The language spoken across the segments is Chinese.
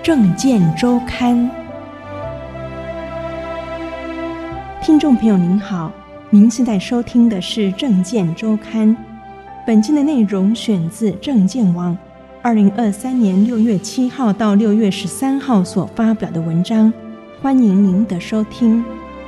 政见周刊。听众朋友您好，您现在收听的是政见周刊。本期的内容选自政见网2023年6月7号到6月13号所发表的文章，欢迎您的收听。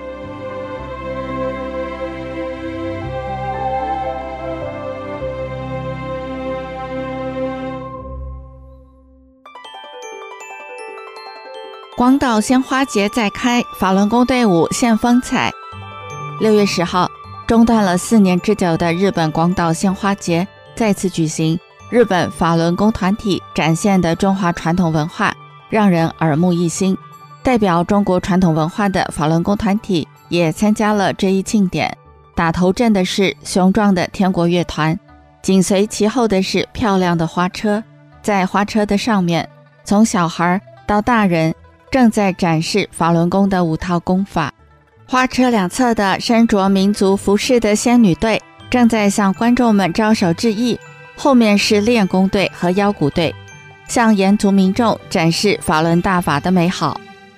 广岛鲜花节再开，法轮功队伍现风采。6月10号，中断了4年之久的日本广岛鲜花节再次举行。日本法轮功团体展现的中华传统文化让人耳目一新，代表中国传统文化的法轮功团体也参加了这一庆典。打头阵的是雄壮的天国乐团，紧随其后的是漂亮的花车。在花车的上面，从小孩到大人正在展示法轮功的5套功法。花车两侧的身着民族服饰的仙女队正在向观众们招手致意，后面是练功队和腰鼓队，向沿途民众展示法轮大法的美好。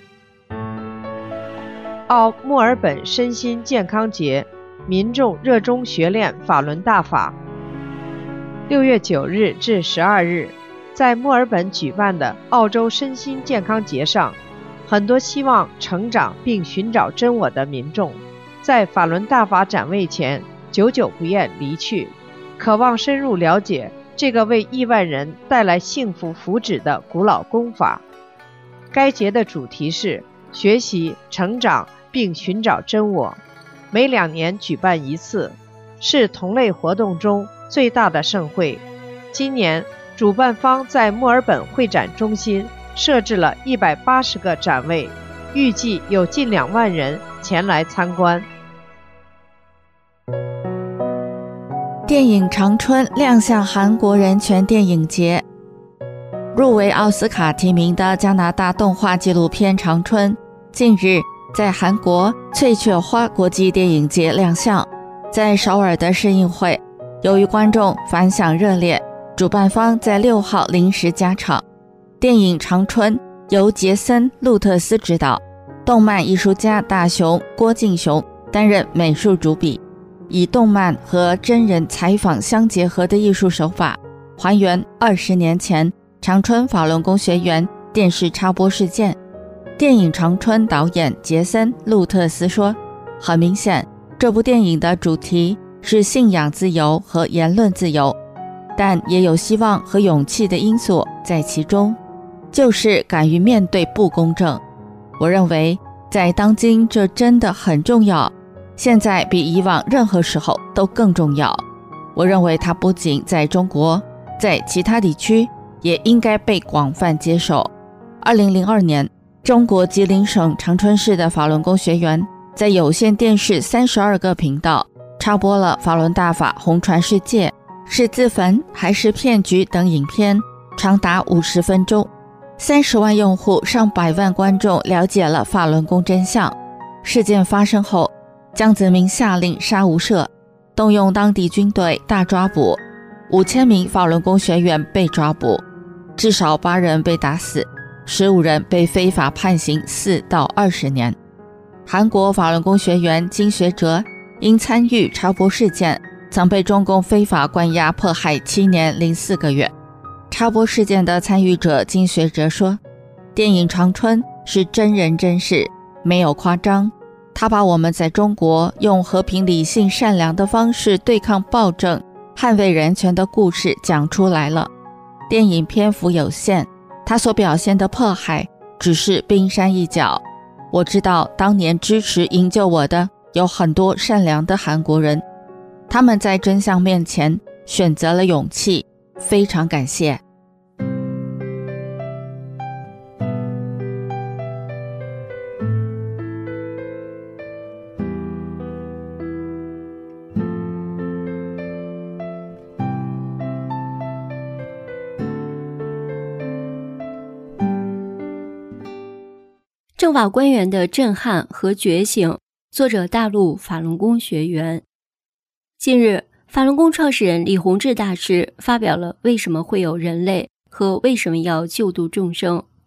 墨尔本身心健康节，民众热衷学练法轮大法。6月9日至12日，在墨尔本举办的澳洲身心健康节上，很多希望成长并寻找真我的民众，在法轮大法展位前久久不愿离去，渴望深入了解这个为亿万人带来幸福福祉的古老功法。该节的主题是学习、成长并寻找真我，每2年举办一次，是同类活动中最大的盛会。今年主办方在墨尔本会展中心设置了180个展位，预计有近2万人前来参观。 电影《长春》亮相韩国人权电影节。入围奥斯卡提名的加拿大动画纪录片《长春》近日在韩国翠雀花国际电影节亮相。在首尔的试映会，由于观众反响热烈，主办方在6号临时加场。电影《长春》由杰森·路特斯执导，动漫艺术家大雄郭敬雄担任美术主笔，以动漫和真人采访相结合的艺术手法，还原20年前长春法轮功学员电视插播事件。电影《长春》导演杰森·路特斯说，很明显，这部电影的主题是信仰自由和言论自由，但也有希望和勇气的因素在其中，就是敢于面对不公正。我认为在当今这真的很重要，现在比以往任何时候都更重要。我认为它不仅在中国，在其他地区也应该被广泛接受。2002年，中国吉林省长春市的法轮功学员在有线电视32个频道插播了法轮大法红传世界，是自焚还是骗局等影片，长达50分钟，30万用户上百万观众了解了法轮功真相。事件发生后，江泽民下令杀无赦，动用当地军队大抓捕，5000名法轮功学员被抓捕，至少8人被打死，15人被非法判刑4到20年。韩国法轮功学员金学哲因参与插播事件，曾被中共非法关押迫害7年零4个月。插播事件的参与者金学哲说，电影《长春》是真人真事，没有夸张，他把我们在中国用和平理性善良的方式对抗暴政、捍卫人权的故事讲出来了。电影篇幅有限，他所表现的迫害只是冰山一角。我知道当年支持营救我的有很多善良的韩国人，他们在真相面前选择了勇气，非常感谢。 政法官员的震撼和觉醒，作者大陆法轮功学员。近日，法轮功创始人李洪志大师发表了为什么会有人类和为什么要救度众生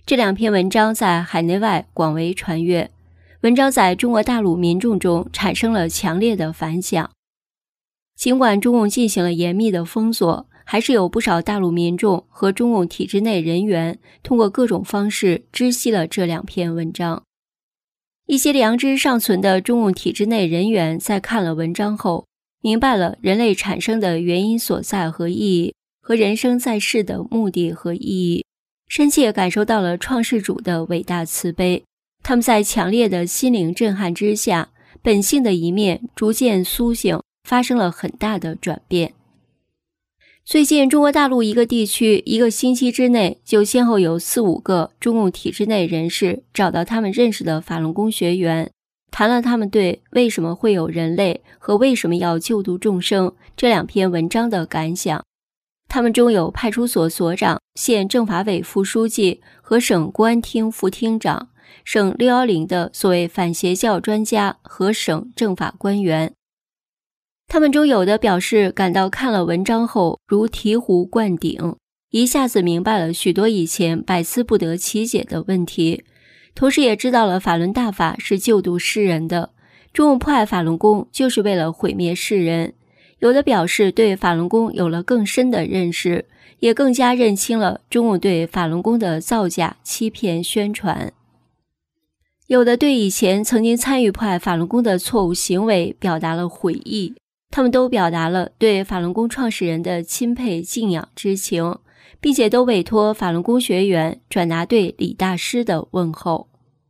这2篇文章在海内外广为传阅，文章在中国大陆民众中产生了强烈的反响。尽管中共进行了严密的封锁，还是有不少大陆民众和中共体制内人员通过各种方式知悉了这2篇文章。一些良知尚存的中共体制内人员在看了文章后，明白了人类产生的原因所在和意义，和人生在世的目的和意义，深切感受到了创世主的伟大慈悲。他们在强烈的心灵震撼之下，本性的一面逐渐苏醒，发生了很大的转变。最近中国大陆一个地区1个星期之内就先后有4、5个中共体制内人士找到他们认识的法轮功学员，谈了他们对为什么会有人类和为什么要救度众生这2篇文章的感想。他们中有派出所所长、县政法委副书记和省公安厅副厅长，省610的所谓反邪教专家和省政法官员。他们中有的表示感到看了文章后如醍醐灌顶，一下子明白了许多以前百思不得其解的问题，同时也知道了法轮大法是救度世人的，中共迫害法轮功就是为了毁灭世人。有的表示对法轮功有了更深的认识，也更加认清了中共对法轮功的造假、欺骗、宣传。有的对以前曾经参与迫害法轮功的错误行为表达了悔意，他们都表达了对法轮功创始人的钦佩敬仰之情，并且都委托法轮功学员转达对李大师的问候。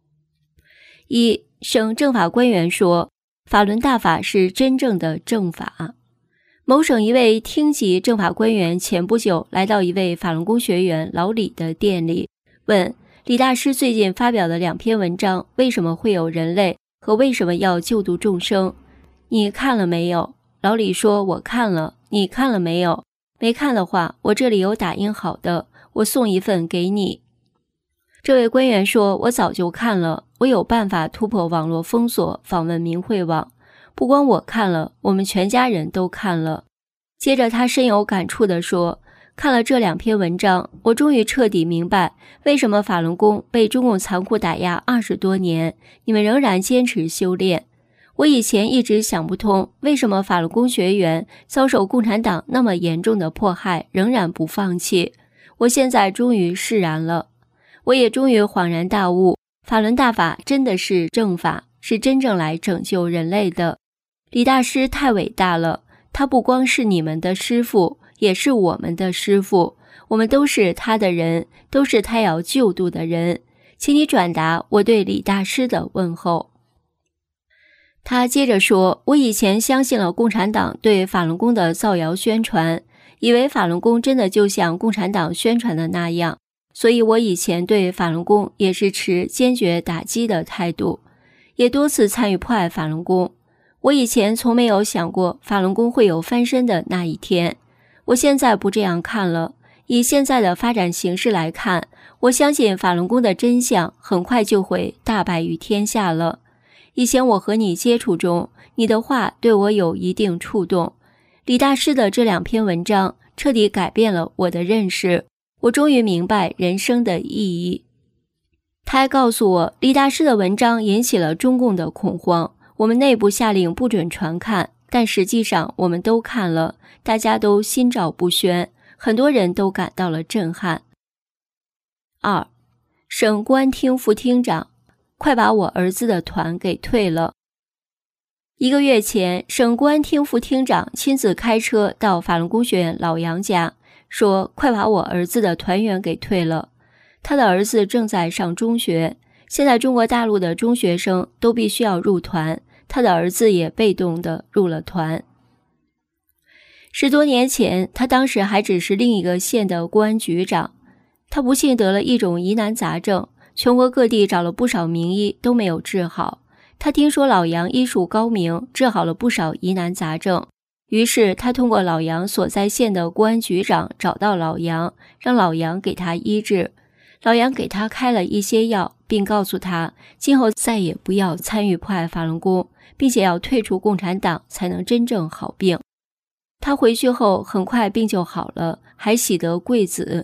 省政法官员说，法轮大法是真正的正法。某省一位厅级政法官员前不久来到一位法轮功学员老李的店里，问李大师最近发表的2篇文章为什么会有人类和为什么要救度众生，你看了没有？老李说，我看了。你看了没有？没看的话，我这里有打印好的，我送一份给你。这位官员说，我早就看了，我有办法突破网络封锁，访问明慧网，不光我看了，我们全家人都看了。接着他深有感触地说，看了这2篇文章，我终于彻底明白为什么法轮功被中共残酷打压20多年，你们仍然坚持修炼。我以前一直想不通，为什么法轮功学员遭受共产党那么严重的迫害仍然不放弃。我现在终于释然了，我也终于恍然大悟，法轮大法真的是正法，是真正来拯救人类的。李大师太伟大了，他不光是你们的师父，也是我们的师父，我们都是他的人，都是他要救度的人，请你转达我对李大师的问候。他接着说，我以前相信了共产党对法轮功的造谣宣传，以为法轮功真的就像共产党宣传的那样，所以我以前对法轮功也是持坚决打击的态度，也多次参与迫害法轮功。我以前从没有想过法轮功会有翻身的那一天，我现在不这样看了。以现在的发展形势来看，我相信法轮功的真相很快就会大白于天下了。以前我和你接触中，你的话对我有一定触动。李大师的这2篇文章彻底改变了我的认识，我终于明白人生的意义。他还告诉我，李大师的文章引起了中共的恐慌，我们内部下令不准传看，但实际上我们都看了，大家都心照不宣，很多人都感到了震撼。2. 省公安厅副厅长，快把我儿子的团给退了。1个月前，省公安厅副厅长亲自开车到法轮功学员老杨家，说快把我儿子的团员给退了。他的儿子正在上中学，现在中国大陆的中学生都必须要入团，他的儿子也被动地入了团。10多年前，他当时还只是另一个县的公安局长，他不幸得了一种疑难杂症，全国各地找了不少名医都没有治好。他听说老杨医术高明，治好了不少疑难杂症，于是他通过老杨所在县的公安局长找到老杨，让老杨给他医治。老杨给他开了一些药，并告诉他今后再也不要参与迫害法轮功，并且要退出共产党才能真正好病。他回去后很快病就好了，还喜得贵子。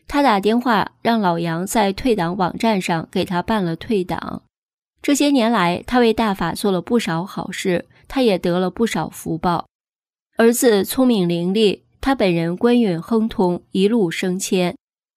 他打电话让老杨在退党网站上给他办了退党。这些年来，他为大法做了不少好事，他也得了不少福报。儿子聪明伶俐，他本人官运亨通，一路升迁。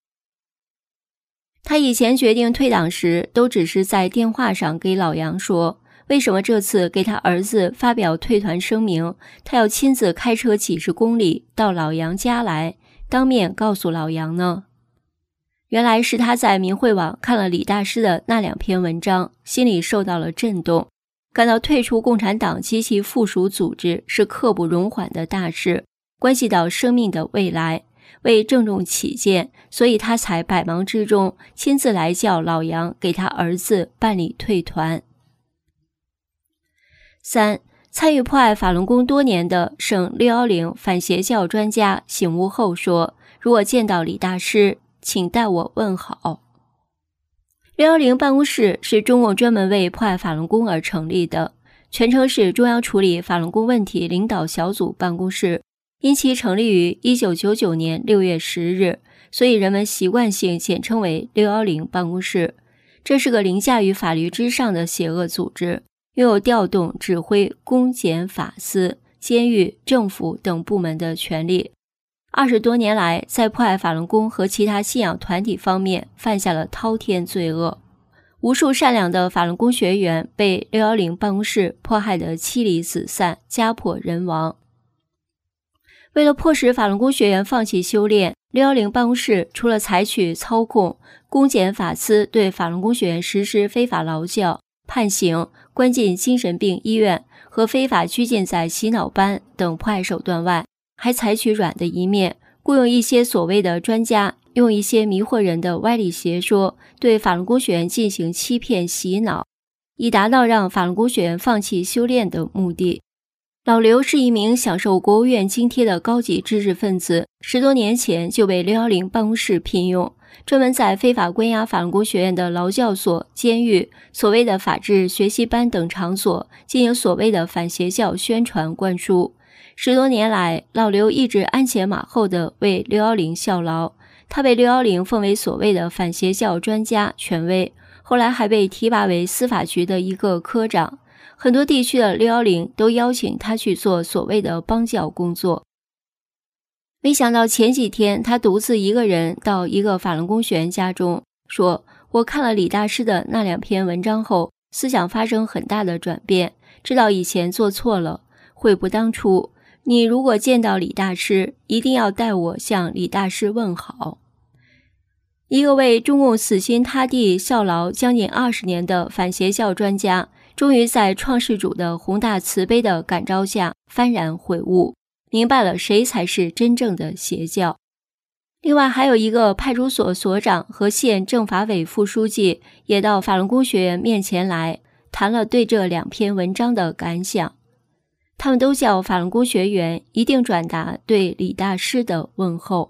他以前决定退党时，都只是在电话上给老杨说，为什么这次给他儿子发表退团声明，他要亲自开车几十公里到老杨家来，当面告诉老杨呢？原来是他在明慧网看了李大师的那2篇文章，心里受到了震动，感到退出共产党及其附属组织是刻不容缓的大事，关系到生命的未来。为郑重起见，所以他才百忙之中亲自来叫老杨给他儿子办理退团。3. 参与破坏法轮功多年的省610反邪教专家醒悟后说，如果见到李大师，请代我问好。610办公室是中共专门为破坏法轮功而成立的，全称是中央处理法轮功问题领导小组办公室，因其成立于1999年6月10日，所以人们习惯性简称为610办公室。这是个凌驾于法律之上的邪恶组织，拥有调动、指挥公检法司、监狱、政府等部门的权利。20多年来，在破坏法轮功和其他信仰团体方面犯下了滔天罪恶，无数善良的法轮功学员被610办公室迫害得妻离子散、家破人亡。为了迫使法轮功学员放弃修炼，610办公室除了采取操控、公检法司对法轮功学员实施非法劳教、判刑、关进精神病医院和非法拘禁在洗脑班等迫害手段外，还采取软的一面，雇佣一些所谓的专家，用一些迷惑人的歪理邪说对法轮功学员进行欺骗洗脑，以达到让法轮功学员放弃修炼的目的。老刘是一名享受国务院津贴的高级知识分子，10多年前就被610办公室聘用，专门在非法关押法轮功学院的劳教所、监狱、所谓的法治学习班等场所进行所谓的反邪教宣传灌输。10多年来，老刘一直鞍前马后地为610效劳，他被610奉为所谓的反邪教专家权威，后来还被提拔为司法局的一个科长。很多地区的610都邀请他去做所谓的帮教工作。没想到前几天他独自一个人到一个法轮功学员家中，说我看了李大师的那2篇文章后，思想发生很大的转变，知道以前做错了，悔不当初。你如果见到李大师，一定要代我向李大师问好。一个为中共死心塌地效劳将近20年的反邪教专家，终于在创世主的宏大慈悲的感召下幡然悔悟，明白了谁才是真正的邪教。另外还有一个派出所所长和县政法委副书记也到法轮功学员面前来，谈了对这2篇文章的感想。他们都叫法轮功学员一定转达对李大师的问候。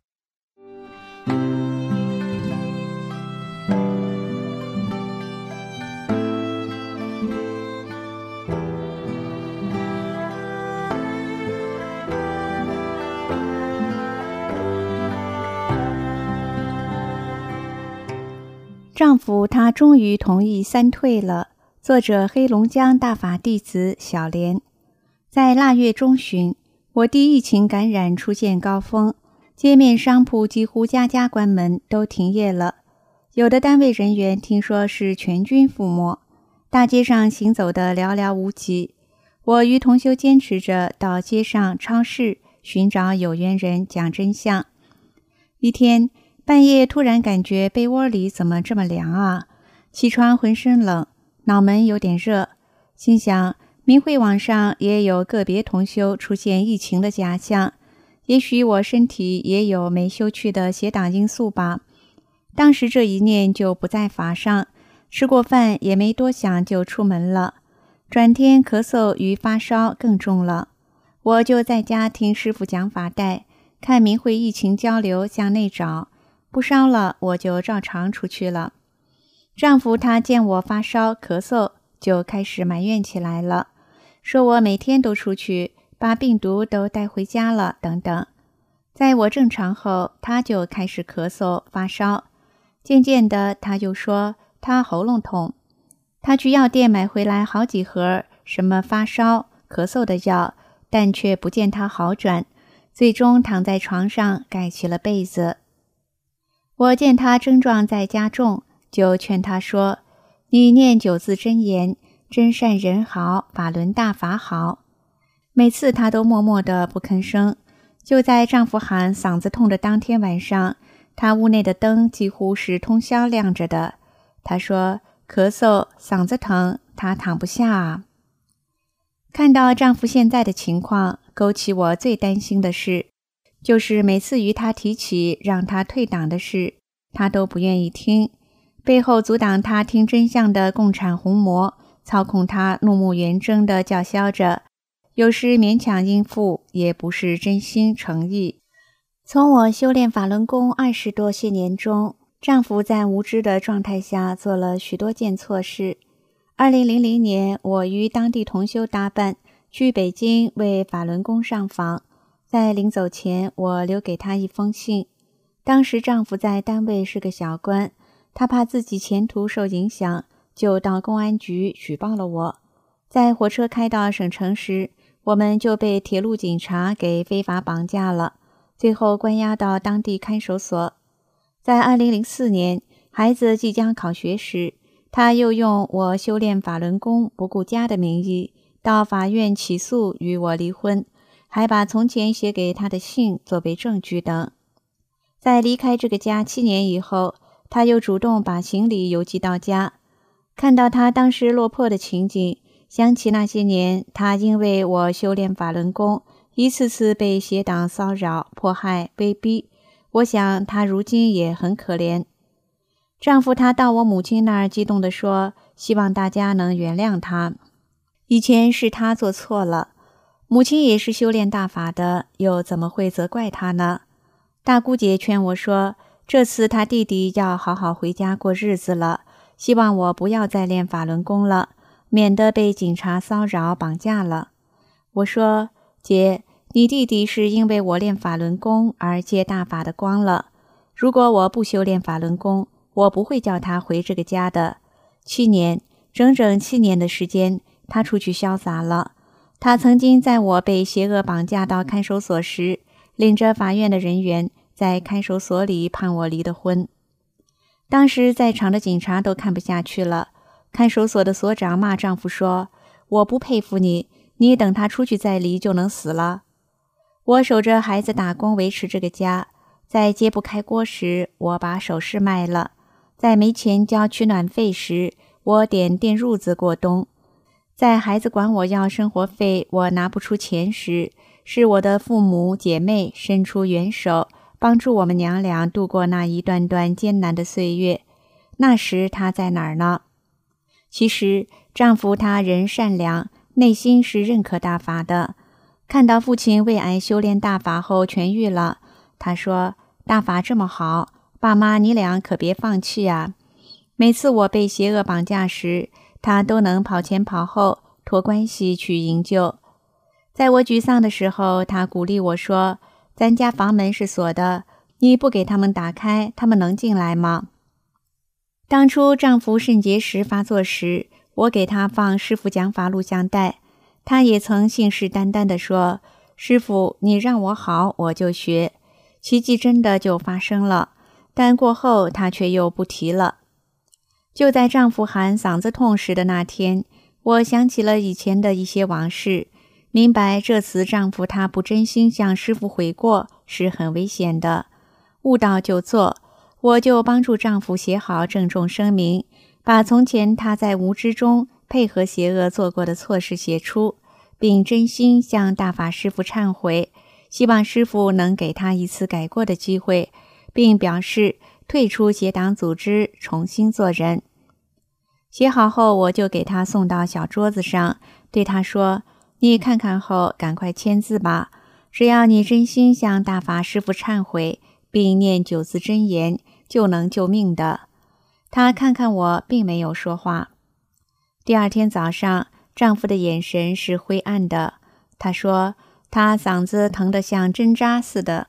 丈夫他终于同意3退了。作者黑龙江大法弟子小莲。在腊月中旬，我地疫情感染出现高峰，街面商铺几乎家家关门，都停业了。有的单位人员听说是全军覆没，大街上行走的寥寥无几。我与同修坚持着到街上、超市寻找有缘人讲真相。一天半夜突然感觉被窝里怎么这么凉啊，起床浑身冷，脑门有点热，心想明慧网上也有个别同修出现疫情的假象，也许我身体也有没修去的邪党因素吧。当时这一念就不在法上，吃过饭也没多想就出门了。转天咳嗽与发烧更重了，我就在家听师父讲法带，看明慧疫情交流向内找，不烧了我就照常出去了。丈夫他见我发烧咳嗽，就开始埋怨起来了，说我每天都出去，把病毒都带回家了等等。 在我正常后，他就开始咳嗽发烧，渐渐的他就说他喉咙痛。他去药店买回来好几盒什么发烧咳嗽的药，但却不见他好转，最终躺在床上盖起了被子。我见他症状在加重，就劝他说，你念9字真言，真善人好，法轮大法好。每次他都默默的不吭声。就在丈夫喊嗓子痛的当天晚上，他屋内的灯几乎是通宵亮着的。他说咳嗽嗓子疼，他躺不下啊。看到丈夫现在的情况，勾起我最担心的事，就是每次与他提起让他退党的事，他都不愿意听，背后阻挡他听真相的共产红魔，操控他怒目圆睁地叫嚣着，有时勉强应付，也不是真心诚意。从我修炼法轮功20多些年中，丈夫在无知的状态下做了许多件错事。2000年，我与当地同修搭伴去北京为法轮功上访，在临走前，我留给他一封信。当时丈夫在单位是个小官，他怕自己前途受影响，就到公安局举报了我。在火车开到省城时，我们就被铁路警察给非法绑架了，最后关押到当地看守所。在2004年，孩子即将考学时，他又用我修炼法轮功不顾家的名义，到法院起诉与我离婚，还把从前写给他的信作为证据等。在离开这个家7年以后，他又主动把行李邮寄到家。看到他当时落魄的情景，想起那些年他因为我修炼法轮功，一次次被邪党骚扰、迫害、威逼，我想他如今也很可怜。丈夫他到我母亲那儿激动地说，希望大家能原谅他，以前是他做错了，母亲也是修炼大法的，又怎么会责怪他呢？大姑姐劝我说，这次他弟弟要好好回家过日子了，希望我不要再练法轮功了，免得被警察骚扰绑架了。我说，姐，你弟弟是因为我练法轮功而借大法的光了，如果我不修炼法轮功，我不会叫他回这个家的。整整7年的时间，他出去潇洒了。他曾经在我被邪恶绑架到看守所时，领着法院的人员在看守所里判我离的婚。当时在场的警察都看不下去了，看守所的所长骂丈夫说，我不佩服你，你等他出去再离就能死了。我守着孩子打工维持这个家，在揭不开锅时，我把首饰卖了，在没钱交取暖费时，我点电褥子过冬，在孩子管我要生活费，我拿不出钱时，是我的父母姐妹伸出援手，帮助我们娘俩度过那一段段艰难的岁月。那时他在哪儿呢？其实丈夫他人善良，内心是认可大法的。看到父亲胃癌修炼大法后痊愈了，他说，大法这么好，爸妈你俩可别放弃啊。每次我被邪恶绑架时，他都能跑前跑后，托关系去营救。在我沮丧的时候，他鼓励我说，咱家房门是锁的，你不给他们打开，他们能进来吗？当初丈夫肾结石发作时，我给他放师父讲法录像带，他也曾信誓旦旦地说，师父你让我好我就学。奇迹真的就发生了，但过后他却又不提了。就在丈夫喊嗓子痛时的那天，我想起了以前的一些往事，明白这次丈夫他不真心向师父悔过是很危险的，悟到就做。我就帮助丈夫写好郑重声明，把从前他在无知中配合邪恶做过的错事写出，并真心向大法师父忏悔，希望师父能给他一次改过的机会，并表示退出邪党组织，重新做人。写好后，我就给他送到小桌子上，对他说，你看看后赶快签字吧，只要你真心向大法师父忏悔，并念9字真言，就能救命的。他看看我，并没有说话。第二天早上，丈夫的眼神是灰暗的，他说他嗓子疼得像针扎似的，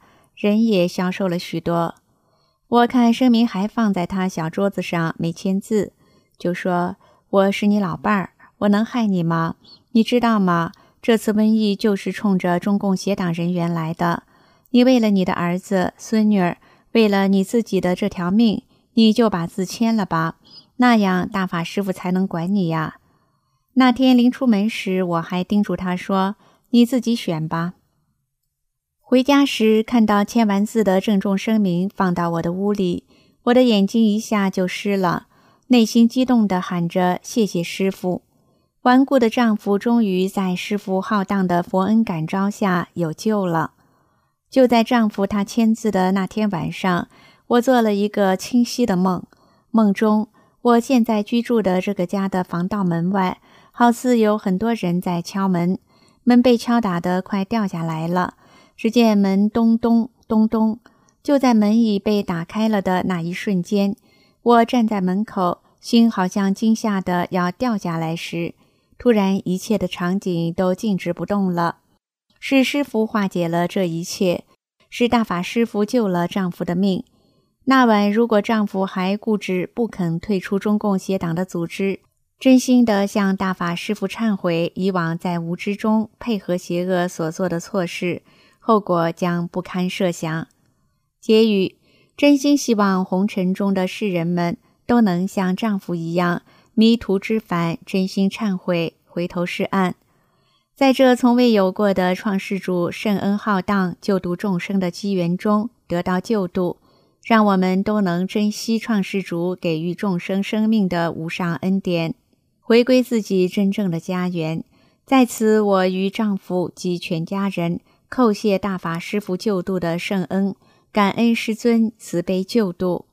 人也消瘦了许多。我看声明还放在他小桌子上，没签字，就说：我是你老伴儿，我能害你吗？你知道吗？这次瘟疫就是冲着中共协党人员来的。你为了你的儿子、孙女儿，为了你自己的这条命，你就把字签了吧，那样大法师父才能管你呀。那天临出门时，我还叮嘱他说：你自己选吧。回家时看到签完字的郑重声明放到我的屋里，我的眼睛一下就湿了，内心激动地喊着谢谢师父。顽固的丈夫终于在师父浩荡的佛恩感召下有救了。就在丈夫他签字的那天晚上，我做了一个清晰的梦，梦中我现在居住的这个家的防盗门外，好似有很多人在敲门，门被敲打得快掉下来了。只见门咚咚咚咚，就在门已被打开了的那一瞬间，我站在门口，心好像惊吓得要掉下来时，突然一切的场景都静止不动了。是师父化解了这一切，是大法师父救了丈夫的命。那晚如果丈夫还固执不肯退出中共协党的组织，真心地向大法师父忏悔以往在无知中配合邪恶所做的错事，后果将不堪设想。结语：真心希望红尘中的世人们都能像丈夫一样迷途知返，真心忏悔，回头是岸。在这从未有过的创世主圣恩浩荡救度众生的机缘中得到救度，让我们都能珍惜创世主给予众生生命的无上恩典，回归自己真正的家园。在此，我与丈夫及全家人叩谢大法师父救度的圣恩，感恩师尊慈悲救度。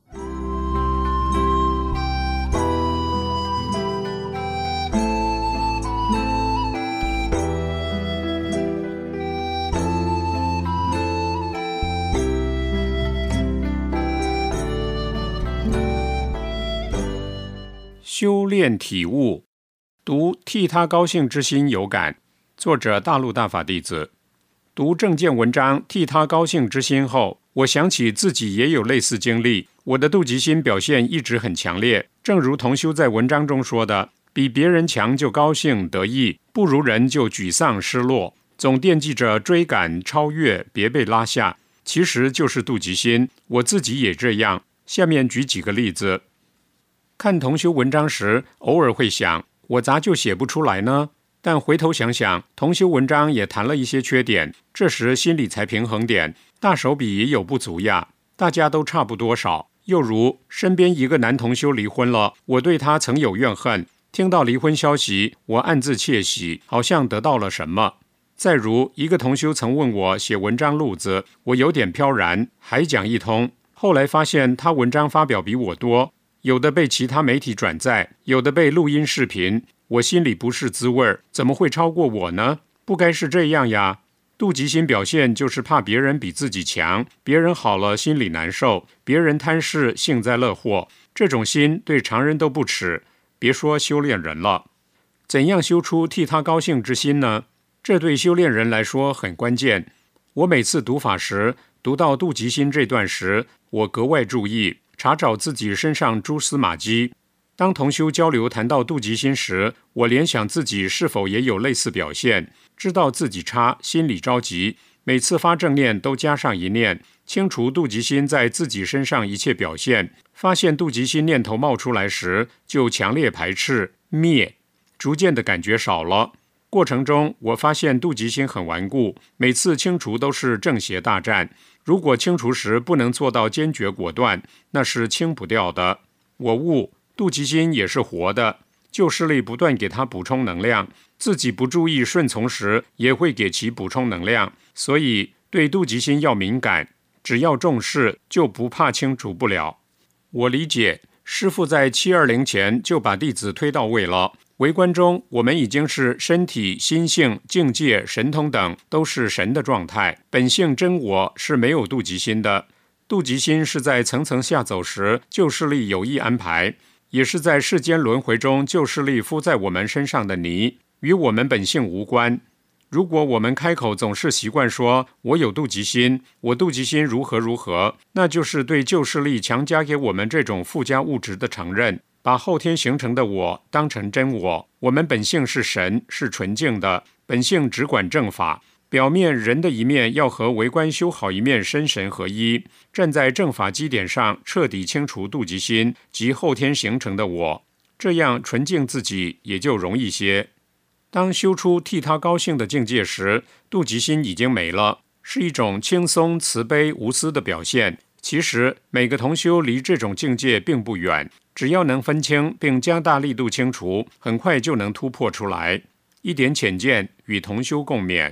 修炼体悟，读替他高兴之心有感。作者大陆大法弟子。读正见文章替他高兴之心后，我想起自己也有类似经历，我的妒忌心表现一直很强烈。正如同修在文章中说的，比别人强就高兴得意，不如人就沮丧失落，总惦记着追赶超越，别被拉下，其实就是妒忌心。我自己也这样。下面举几个例子。看同修文章时，偶尔会想，我咋就写不出来呢？但回头想想，同修文章也谈了一些缺点，这时心里才平衡点。大手笔也有不足呀，大家都差不多少。又如身边一个男同修离婚了，我对他曾有怨恨，听到离婚消息，我暗自窃喜，好像得到了什么。再如一个同修曾问我写文章路子，我有点飘然，还讲一通。后来发现他文章发表比我多，有的被其他媒体转载，有的被录音视频，我心里不是滋味，怎么会超过我呢？不该是这样呀。妒忌心表现就是怕别人比自己强，别人好了心里难受，别人贪事幸灾乐祸，这种心对常人都不耻，别说修炼人了。怎样修出替他高兴之心呢？这对修炼人来说很关键。我每次读法时，读到妒忌心这段时，我格外注意查找自己身上蛛丝马迹。当同修交流谈到妒忌心时，我联想自己是否也有类似表现，知道自己差，心里着急，每次发正念都加上一念，清除妒忌心在自己身上一切表现。发现妒忌心念头冒出来时，就强烈排斥灭，逐渐的感觉少了。过程中我发现妒忌心很顽固，每次清除都是正邪大战，如果清除时不能做到坚决果断，那是清不掉的。我悟妒忌心也是活的，旧势力不断给它补充能量，自己不注意顺从时也会给其补充能量，所以对妒忌心要敏感，只要重视就不怕清除不了。我理解师父在720前就把弟子推到位了，微观中我们已经是身体、心性、境界、神通等都是神的状态，本性真我是没有妒忌心的。妒忌心是在层层下走时旧势力有意安排，也是在世间轮回中旧势力敷在我们身上的泥，与我们本性无关。 如果我们开口总是习惯说我有妒忌心，我妒忌心如何如何，那就是对旧势力强加给我们这种附加物质的承认，把后天形成的我当成真我。我们本性是神，是纯净的，本性只管正法，表面人的一面要和为官修好一面身神合一，站在正法基点上彻底清除妒忌心及后天形成的我，这样纯净自己也就容易些。当修出替他高兴的境界时，妒忌心已经没了，是一种轻松、慈悲、无私的表现。其实每个同修离这种境界并不远，只要能分清并加大力度清除，很快就能突破出来。一点浅见，与同修共勉。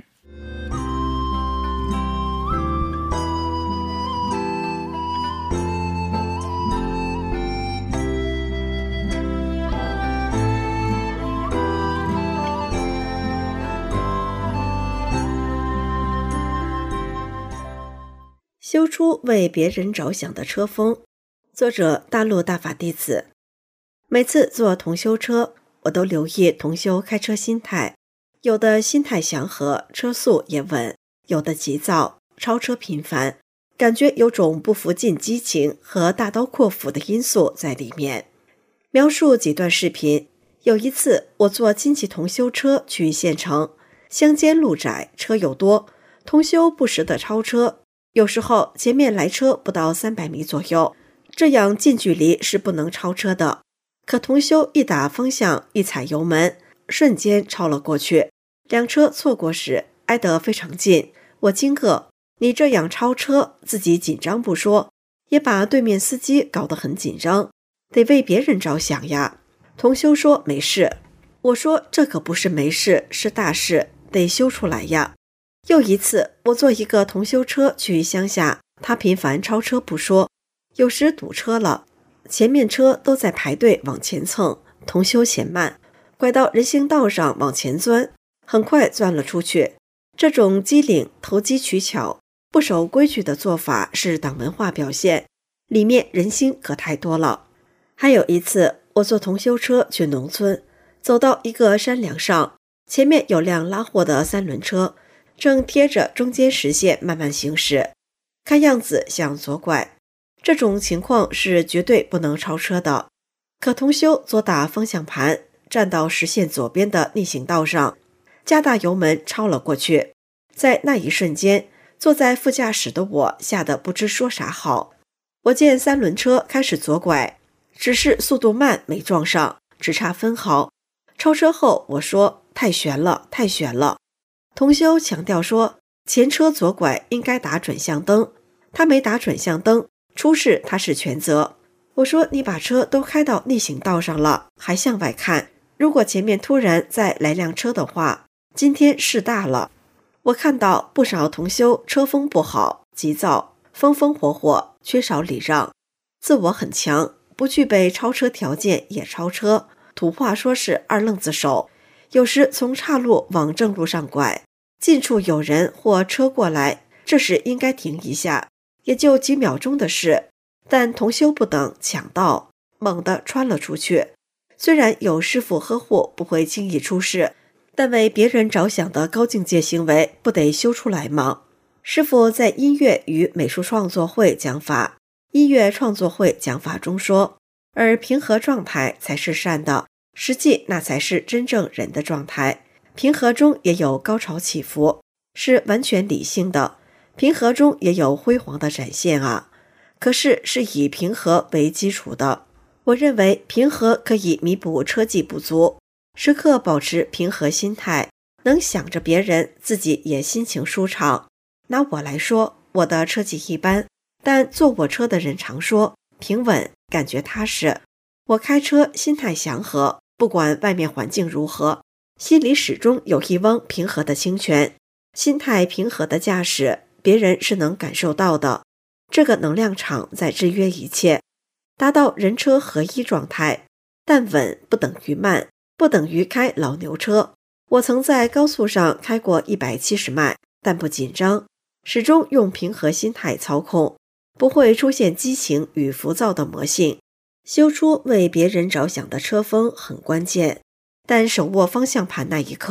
修出为别人着想的车风。作者大陆大法弟子。每次坐同修车，我都留意同修开车心态，有的心态祥和，车速也稳；有的急躁，超车频繁，感觉有种不服劲激情和大刀阔斧的因素在里面。描述几段视频。有一次我坐亲戚同修车去县城，乡间路窄，车又多，同修不时地超车，有时候前面来车不到300米左右，这样近距离是不能超车的。可同修一打方向，一踩油门，瞬间超了过去。两车错过时挨得非常近，我惊愕，你这样超车，自己紧张不说，也把对面司机搞得很紧张，得为别人着想呀。同修说没事，我说这可不是没事，是大事，得修出来呀。又一次我坐一个同修车去乡下，他频繁超车不说，有时堵车了，前面车都在排队往前蹭，同修嫌慢，拐到人行道上往前钻，很快钻了出去。这种机灵、投机取巧、不守规矩的做法是党文化表现，里面人心可太多了。还有一次我坐同修车去农村，走到一个山梁上，前面有辆拉货的3轮车，正贴着中间实线慢慢行驶，看样子想左拐。这种情况是绝对不能超车的。可同修左打方向盘，站到实线左边的逆行道上，加大油门超了过去。在那一瞬间，坐在副驾驶的我吓得不知说啥好。我见3轮车开始左拐，只是速度慢，没撞上，只差分毫。超车后我说太悬了，太悬了。同修强调说前车左拐应该打转向灯，他没打转向灯，出事他是全责。我说你把车都开到逆行道上了，还向外看，如果前面突然再来辆车的话，今天事大了。我看到不少同修车风不好，急躁，风风火火，缺少礼让，自我很强，不具备超车条件也超车，土话说是二愣子手。有时从岔路往正路上拐，近处有人或车过来，这时应该停一下，也就几秒钟的事，但同修不等，抢道，猛地穿了出去。虽然有师父呵护，不会轻易出事，但为别人着想的高境界行为，不得修出来吗？师父在音乐与美术创作会讲法，音乐创作会讲法中说，而平和状态才是善的，实际那才是真正人的状态。平和中也有高潮起伏，是完全理性的，平和中也有辉煌的展现啊。可是是以平和为基础的。我认为平和可以弥补车技不足，时刻保持平和心态，能想着别人，自己也心情舒畅。拿我来说，我的车技一般，但坐我车的人常说平稳，感觉踏实。我开车心态祥和，不管外面环境如何，心里始终有一汪平和的清泉。心态平和的驾驶，别人是能感受到的。这个能量场在制约一切，达到人车合一状态。但稳不等于慢，不等于开老牛车。我曾在高速上开过170迈，但不紧张，始终用平和心态操控，不会出现激情与浮躁的魔性。修出为别人着想的车风很关键，但手握方向盘那一刻，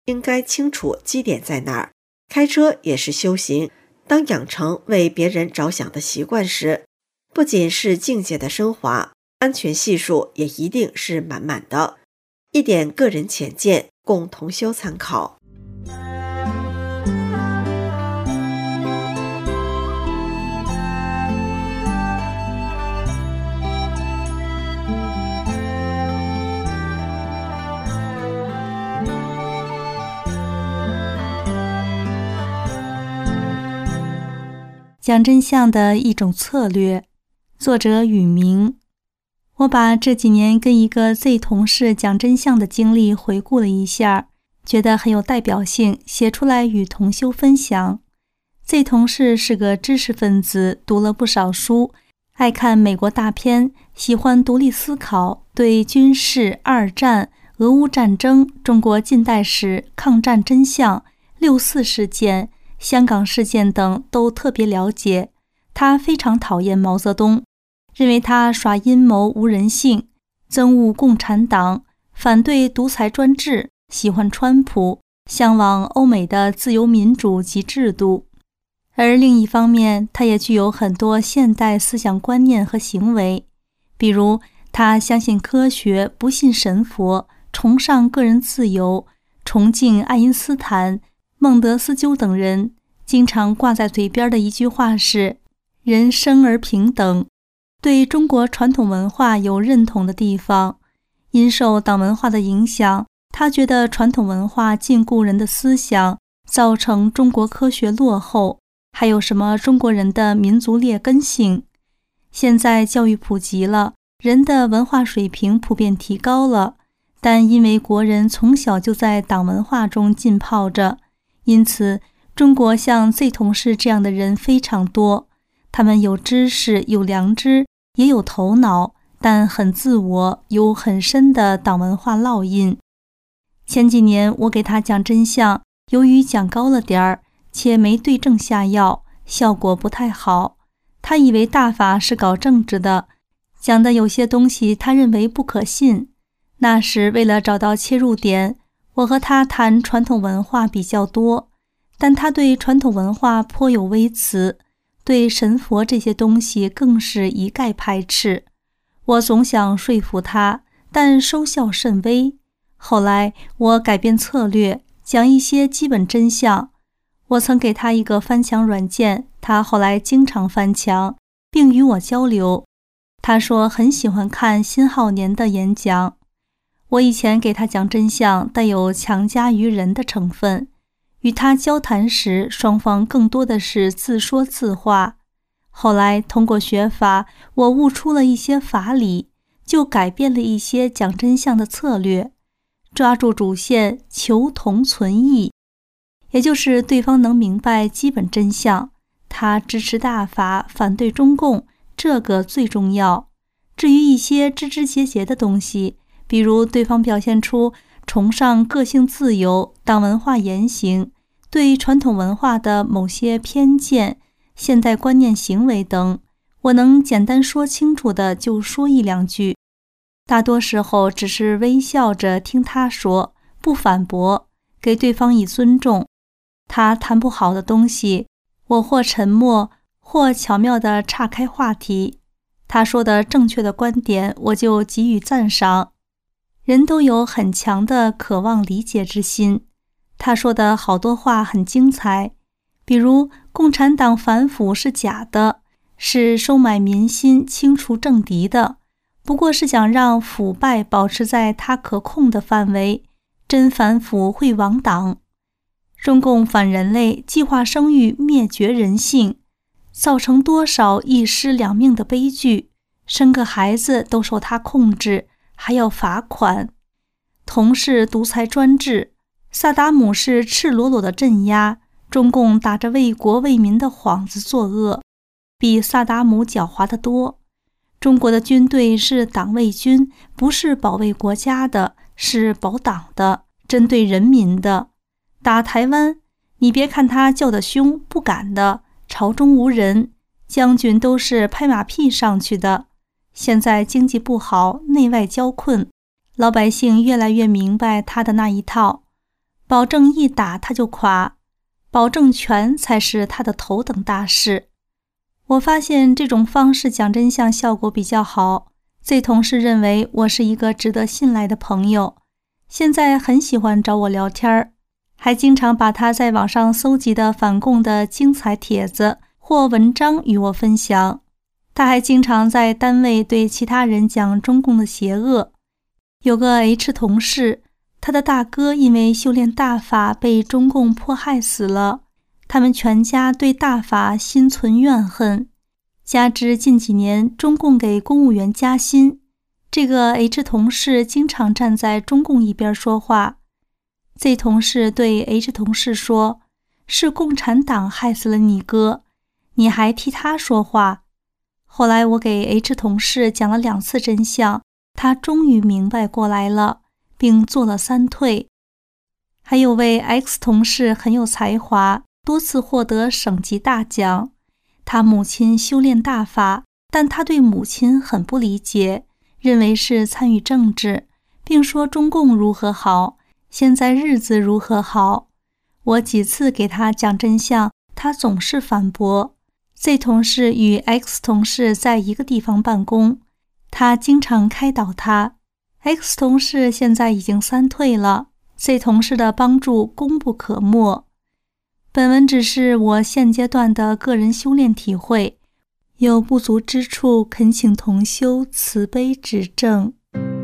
应该清楚基点在哪儿。开车也是修行，当养成为别人着想的习惯时，不仅是境界的升华，安全系数也一定是满满的。一点个人浅见，供同修参考。 讲真相的一种策略，作者宇明。我把这几年跟一个 Z 同事讲真相的经历回顾了一下，觉得很有代表性，写出来与同修分享。Z 同事是个知识分子，读了不少书，爱看美国大片，喜欢独立思考，对军事、二战、俄乌战争、中国近代史、抗战真相、6·4事件、香港事件等都特别了解。他非常讨厌毛泽东，认为他耍阴谋无人性，憎恶共产党，反对独裁专制，喜欢川普，向往欧美的自由民主及制度。而另一方面，他也具有很多现代思想观念和行为，比如他相信科学，不信神佛，崇尚个人自由，崇敬爱因斯坦、孟德斯鸠等人，经常挂在嘴边的一句话是人生而平等。对中国传统文化有认同的地方，因受党文化的影响，他觉得传统文化禁锢人的思想，造成中国科学落后，还有什么中国人的民族劣根性。现在教育普及了，人的文化水平普遍提高了，但因为国人从小就在党文化中浸泡着，因此中国像 Z 同事这样的人非常多，他们有知识，有良知，也有头脑，但很自我，有很深的党文化烙印。前几年我给他讲真相，由于讲高了点儿，且没对症下药，效果不太好。他以为大法是搞政治的，讲的有些东西他认为不可信。那时为了找到切入点，我和他谈传统文化比较多，但他对传统文化颇有微词，对神佛这些东西更是一概排斥。我总想说服他，但收效甚微。后来我改变策略，讲一些基本真相。我曾给他一个翻墙软件，他后来经常翻墙，并与我交流。他说很喜欢看辛浩年的演讲。我以前给他讲真相，带有强加于人的成分。与他交谈时，双方更多的是自说自话。后来通过学法，我悟出了一些法理，就改变了一些讲真相的策略，抓住主线，求同存异，也就是对方能明白基本真相。他支持大法，反对中共，这个最重要。至于一些枝枝节节的东西，比如对方表现出崇尚个性自由、党文化言行，对传统文化的某些偏见、现代观念行为等，我能简单说清楚的就说一两句，大多时候只是微笑着听他说，不反驳，给对方以尊重。他谈不好的东西，我或沉默，或巧妙地岔开话题。他说的正确的观点，我就给予赞赏。人都有很强的渴望理解之心。他说的好多话很精彩，比如共产党反腐是假的，是收买民心、清除政敌的，不过是想让腐败保持在他可控的范围，真反腐会亡党。中共反人类，计划生育，灭绝人性，造成多少一尸两命的悲剧，生个孩子都受他控制，还要罚款。同是独裁专制，萨达姆是赤裸裸的镇压，中共打着为国为民的幌子作恶，比萨达姆狡猾得多。中国的军队是党卫军，不是保卫国家的，是保党的，针对人民的。打台湾，你别看他叫得凶，不敢的，朝中无人，将军都是拍马屁上去的。现在经济不好，内外交困，老百姓越来越明白他的那一套。 保证一打他就垮，保证权才是他的头等大事。我发现这种方式讲真相效果比较好。Z 同事认为我是一个值得信赖的朋友，现在很喜欢找我聊天，还经常把他在网上搜集的反共的精彩帖子或文章与我分享。他还经常在单位对其他人讲中共的邪恶。有个 H 同事，他的大哥因为修炼大法被中共迫害死了，他们全家对大法心存怨恨。加之近几年中共给公务员加薪，这个 H 同事经常站在中共一边说话。Z 同事对 H 同事说，是共产党害死了你哥，你还替他说话。后来我给 H 同事讲了2次真相，他终于明白过来了，并做了3退。还有位 X 同事很有才华，多次获得省级大奖。他母亲修炼大法，但他对母亲很不理解，认为是参与政治，并说中共如何好，现在日子如何好。我几次给他讲真相，他总是反驳。Z 同事与 X 同事在一个地方办公，他经常开导他。X 同事现在已经3退了， Z 同事的帮助功不可没。本文只是我现阶段的个人修炼体会，有不足之处恳请同修慈悲指正。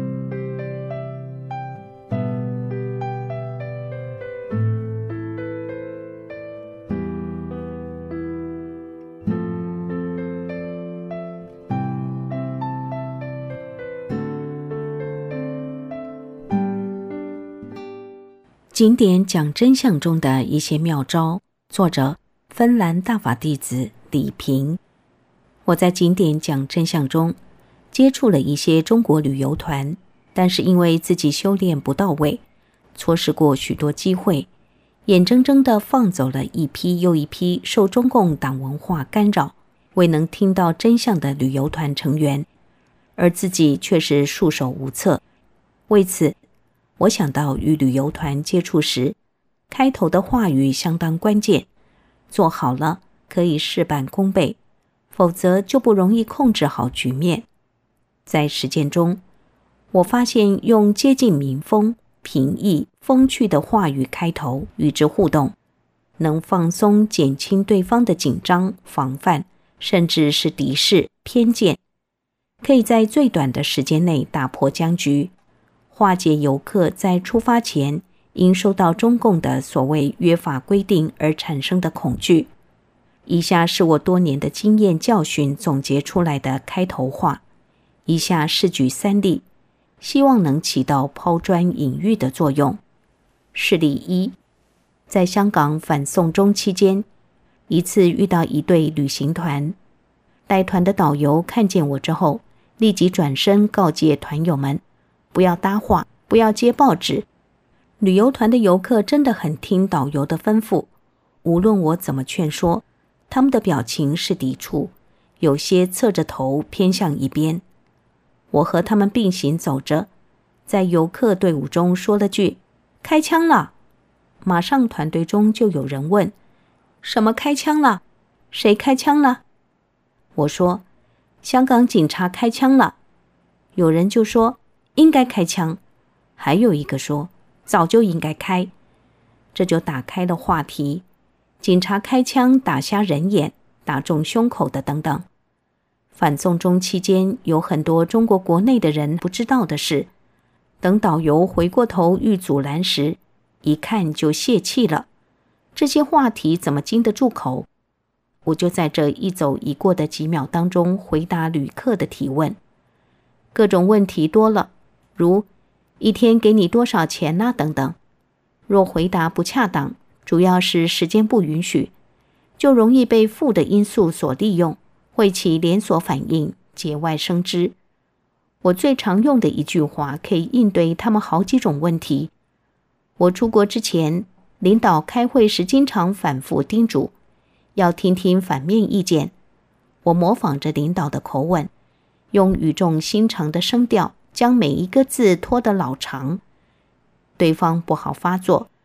经典讲真相中的一些妙招，作者芬兰大法弟子李平。我在经典讲真相中接触了一些中国旅游团，但是因为自己修炼不到位，错失过许多机会，眼睁睁地放走了一批又一批受中共党文化干扰，未能听到真相的旅游团成员，而自己却是束手无策。为此，我想到与旅游团接触时，开头的话语相当关键，做好了可以事半功倍，否则就不容易控制好局面。在实践中，我发现用接近民风、平易、风趣的话语开头与之互动，能放松减轻对方的紧张、防范，甚至是敌视、偏见，可以在最短的时间内打破僵局，化解游客在出发前因受到中共的所谓约法规定而产生的恐惧。以下是我多年的经验教训总结出来的开头话，以下试举3例，希望能起到抛砖引玉的作用。事例1，在香港反送中期间，一次遇到一对旅行团，带团的导游看见我之后，立即转身告诫团友们不要搭话，不要接报纸。旅游团的游客真的很听导游的吩咐，无论我怎么劝说，他们的表情是抵触，有些侧着头偏向一边。我和他们并行走着，在游客队伍中说了句开枪了，马上团队中就有人问什么开枪了？谁开枪了？我说香港警察开枪了。有人就说应该开枪，还有一个说早就应该开。这就打开了话题，警察开枪打瞎人眼，打中胸口的等等。反送中期间有很多中国国内的人不知道的事，等导游回过头欲阻拦时，一看就泄气了。这些话题怎么经得住口？我就在这一走一过的几秒当中回答旅客的提问。各种问题多了，如一天给你多少钱啊等等。若回答不恰当，主要是时间不允许，就容易被负的因素所利用，会起连锁反应，节外生枝。我最常用的一句话可以应对他们好几种问题。我出国之前，领导开会时经常反复叮嘱要听听反面意见。我模仿着领导的口吻，用语重心长的声调将每一个字拖得老长，对方不好发作，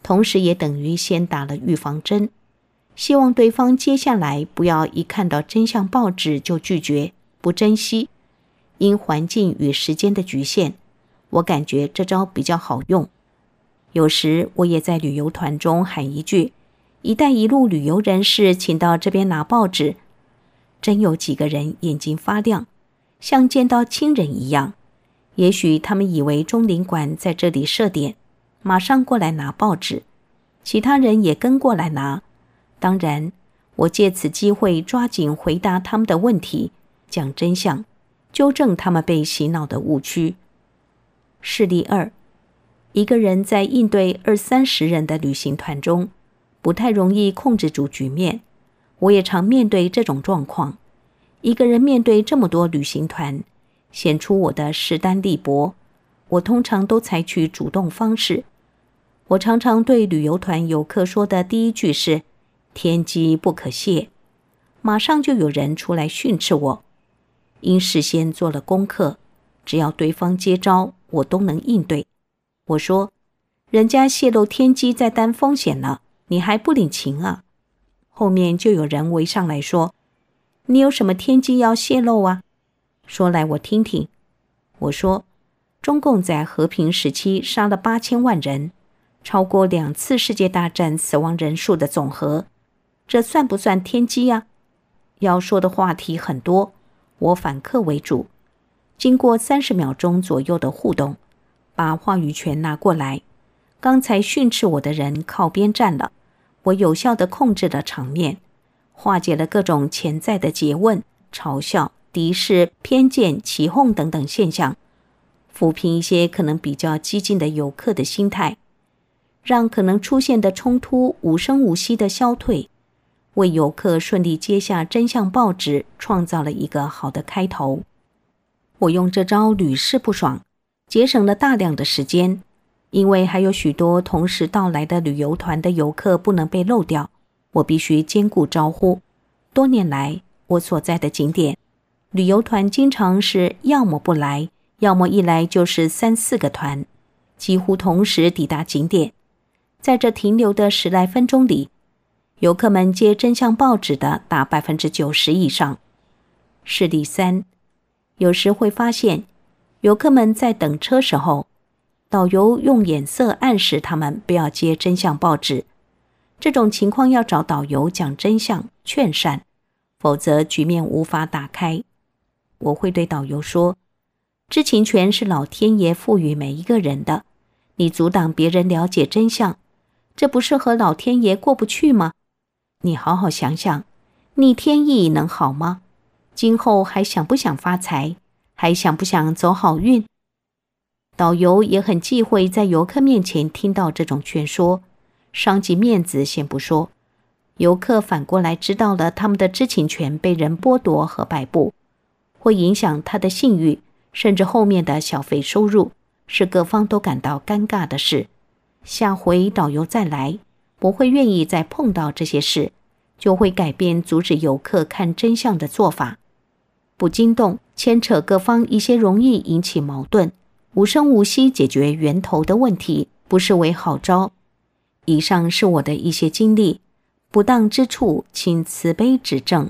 同时也等于先打了预防针，希望对方接下来不要一看到真相报纸就拒绝、不珍惜。因环境与时间的局限，我感觉这招比较好用。有时我也在旅游团中喊一句：“一带一路旅游人士，请到这边拿报纸。”真有几个人眼睛发亮，像见到亲人一样。也许他们以为中领馆在这里设点，马上过来拿报纸，其他人也跟过来拿。当然，我借此机会抓紧回答他们的问题，讲真相，纠正他们被洗脑的误区。事例2，一个人在应对20-30人的旅行团中，不太容易控制住局面。我也常面对这种状况。一个人面对这么多旅行团，显出我的势单力薄，我通常都采取主动方式。我常常对旅游团游客说的第一句是“天机不可泄”，马上就有人出来训斥我。因事先做了功课，只要对方接招，我都能应对。我说：“人家泄露天机在担风险了，你还不领情啊？”后面就有人围上来说：“你有什么天机要泄露啊？说来我听听。”我说：“中共在和平时期杀了8000万人，超过2次世界大战死亡人数的总和，这算不算天机啊？”要说的话题很多，我反客为主。经过30秒钟左右的互动，把话语权拿过来。刚才训斥我的人靠边站了，我有效地控制了场面，化解了各种潜在的诘问、嘲笑、敌视、偏见、起哄等等现象，抚平一些可能比较激进的游客的心态，让可能出现的冲突无声无息地消退，为游客顺利接下真相报纸创造了一个好的开头。我用这招屡试不爽，节省了大量的时间，因为还有许多同时到来的旅游团的游客不能被漏掉，我必须兼顾招呼。多年来，我所在的景点，旅游团经常是要么不来，要么一来就是3-4个团，几乎同时抵达景点。在这停留的10来分钟里，游客们接真相报纸的达90%以上。事例3，有时会发现，游客们在等车时候，导游用眼色暗示他们不要接真相报纸。这种情况要找导游讲真相，劝善，否则局面无法打开。我会对导游说：“知情权是老天爷赋予每一个人的，你阻挡别人了解真相，这不是和老天爷过不去吗？你好好想想，逆天意能好吗？今后还想不想发财？还想不想走好运？”导游也很忌讳在游客面前听到这种劝说，伤及面子先不说，游客反过来知道了他们的知情权被人剥夺和摆布，会影响他的信誉，甚至后面的小费收入，是各方都感到尴尬的事。下回导游再来，不会愿意再碰到这些事，就会改变阻止游客看真相的做法。不惊动，牵扯各方一些容易引起矛盾，无声无息解决源头的问题，不失为好招。以上是我的一些经历，不当之处请慈悲指正。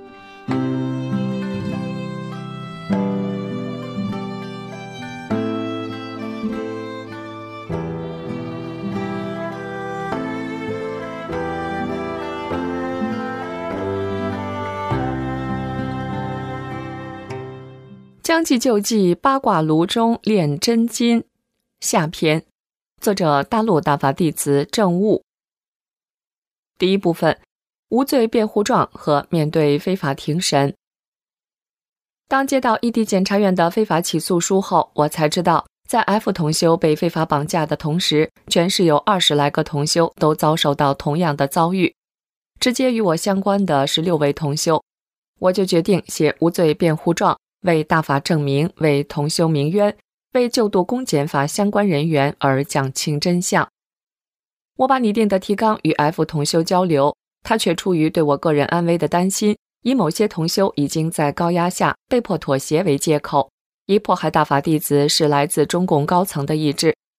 将计就计，八卦炉中炼真金。下篇，作者大陆大法弟子证悟。第一部分，无罪辩护状和面对非法庭审。当接到异地检察院的非法起诉书后，我才知道，在 F 同修被非法绑架的同时，全市有20来个同修都遭受到同样的遭遇。直接与我相关的16位同修，我就决定写无罪辩护状，为大法正名，为同修鸣冤，为救度公检法相关人员而讲清真相。我把拟定的提纲与 F 同修交流，他却出于对我个人安危的担心，以某些同修已经在高压下被迫妥协为借口，以迫害大法弟子是来自中共高层的意志，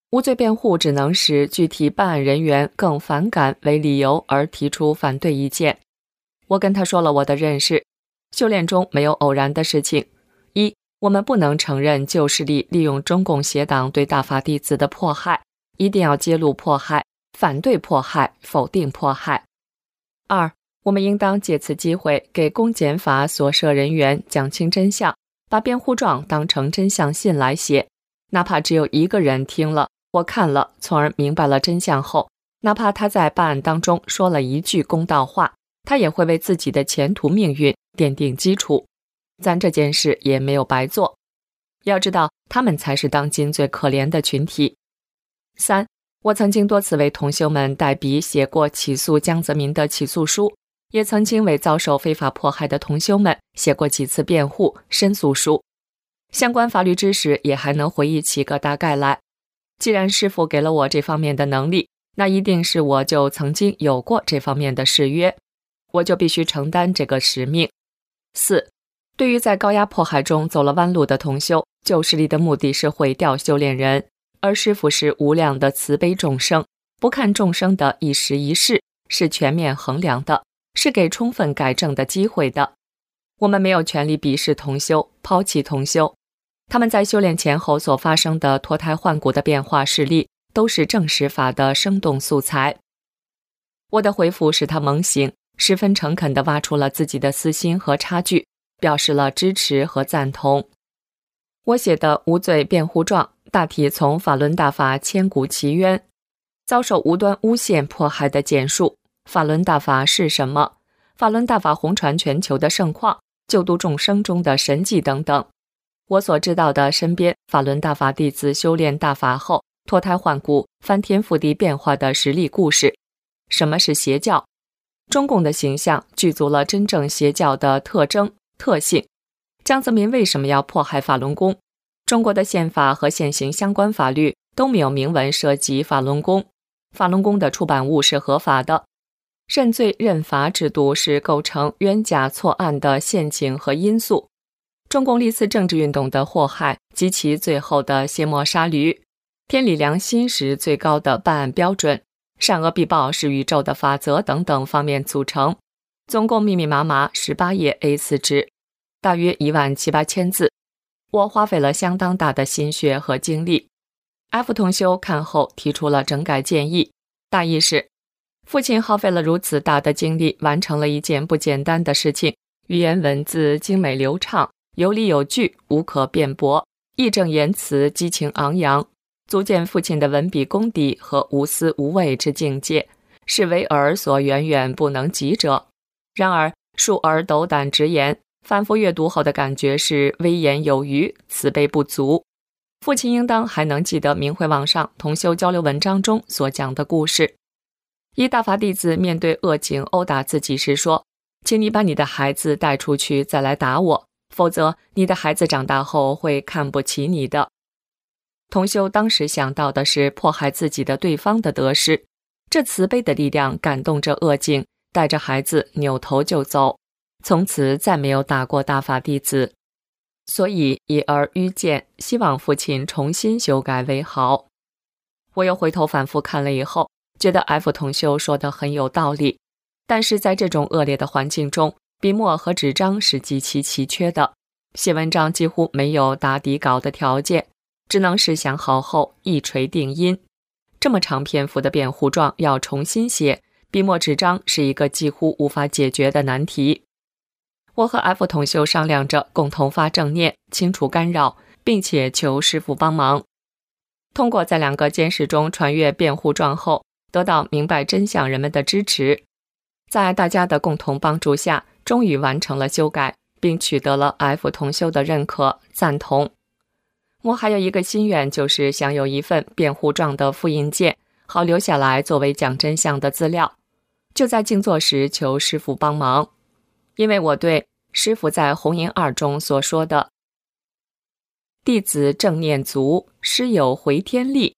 无罪辩护只能使具体办案人员更反感为理由而提出反对意见。我跟他说了我的认识，修炼中没有偶然的事情。一，我们不能承认旧势力利用中共邪党对大法弟子的迫害，一定要揭露迫害，反对迫害，否定迫害。二，我们应当借此机会给公检法所涉人员讲清真相，把辩护状当成真相信来写，哪怕只有一个人听了或看了，从而明白了真相后，哪怕他在办案当中说了一句公道话，他也会为自己的前途命运奠定基础。咱这件事也没有白做。要知道，他们才是当今最可怜的群体。三，我曾经多次为同修们代笔写过起诉江泽民的起诉书，也曾经为遭受非法迫害的同修们写过几次辩护、申诉书。相关法律知识也还能回忆起个大概来。既然师父给了我这方面的能力，那一定是我就曾经有过这方面的誓约，我就必须承担这个使命。四，对于在高压迫害中走了弯路的同修，旧势力的目的是毁掉修炼人，而师父是无量的慈悲众生，不看众生的一时一事，是全面衡量的，是给充分改正的机会的。我们没有权利鄙视同修，抛弃同修。他们在修炼前后所发生的脱胎换骨的变化事例，都是正实法的生动素材。我的回复使他猛醒，十分诚恳地挖出了自己的私心和差距，表示了支持和赞同。我写的无罪辩护状大体从法轮大法千古奇冤，遭受无端诬陷迫害的简述，法轮大法是什么，法轮大法红传全球的盛况，救度众生中的神迹等等。我所知道的身边法轮大法弟子修炼大法后脱胎换骨、翻天覆地变化的实例故事。什么是邪教？中共的形象具足了真正邪教的特征、特性。江泽民为什么要迫害法轮功？中国的宪法和现行相关法律都没有明文涉及法轮功。法轮功的出版物是合法的。认罪认罚制度是构成冤假错案的陷阱和因素。中共历次政治运动的祸害及其最后的卸磨杀驴，天理良心是最高的办案标准，善恶必报是宇宙的法则等等方面组成，总共密密麻麻18页 A4 纸，大约17000-8千字。我花费了相当大的心血和精力。F 同修看后提出了整改建议，大意是：父亲耗费了如此大的精力，完成了一件不简单的事情，语言文字精美流畅，有理有据，无可辩驳，义正言辞，激情昂扬，足见父亲的文笔功底和无私无畏之境界，是为儿所远远不能及者。然而恕儿斗胆直言，反复阅读后的感觉是威严有余，慈悲不足。父亲应当还能记得明慧网上同修交流文章中所讲的故事。一大法弟子面对恶警殴打自己时说：请你把你的孩子带出去再来打我，否则你的孩子长大后会看不起你的。同修当时想到的是迫害自己的对方的得失，这慈悲的力量感动着恶警，带着孩子扭头就走，从此再没有打过大法弟子。所以以儿愚见，希望父亲重新修改为好。我又回头反复看了以后，觉得 F 同修说的很有道理，但是在这种恶劣的环境中，笔墨和纸张是极其奇缺的，写文章几乎没有打底稿的条件，只能是想好后一锤定音。这么长篇幅的辩护状要重新写，笔墨纸张是一个几乎无法解决的难题。我和 F 同修商量着共同发正念，清除干扰，并且求师父帮忙。通过在2个监室中传阅辩护状后，得到明白真相人们的支持，在大家的共同帮助下，终于完成了修改，并取得了 F 同修的认可赞同。我还有一个心愿，就是想有一份辩护状的复印件，好留下来作为讲真相的资料。就在静坐时求师父帮忙，因为我对师父在红银2中所说的弟子正念足，师有回天力，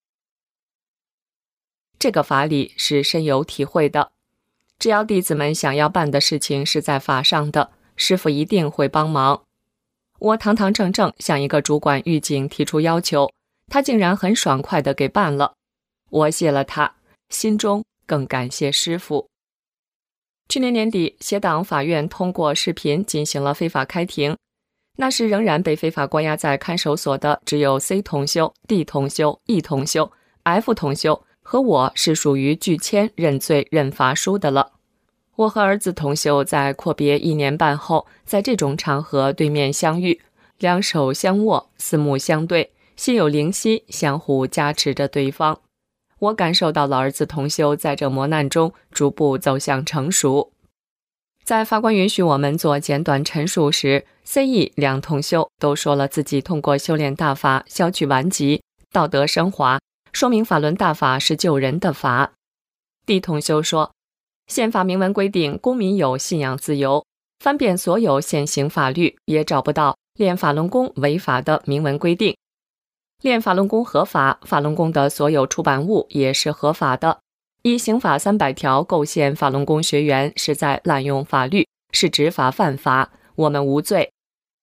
这个法理是深有体会的。只要弟子们想要办的事情是在法上的，师父一定会帮忙。我堂堂正正向一个主管狱警提出要求， 他竟然很爽快地给办了。我谢了他，心中更感谢师父。去年年底，协党法院通过视频进行了非法开庭。那时仍然被非法关押在看守所的只有 C 同修、D 同修、E 同修、F 同修和我是属于拒签认罪认罚书的了。我和儿子同修在阔别1年半后，在这种场合对面相遇，两手相握，四目相对，心有灵犀，相互加持着对方。我感受到了儿子同修在这磨难中逐步走向成熟。在法官允许我们做简短陈述时， C、E 两同修都说了自己通过修炼大法消去顽疾，道德升华，说明法轮大法是救人的法。 D 同修说，宪法明文规定公民有信仰自由，翻遍所有现行法律也找不到练法轮功违法的明文规定。练法轮功合法，法轮功的所有出版物也是合法的。依刑法300条构陷法轮功学员是在滥用法律，是执法犯法，我们无罪。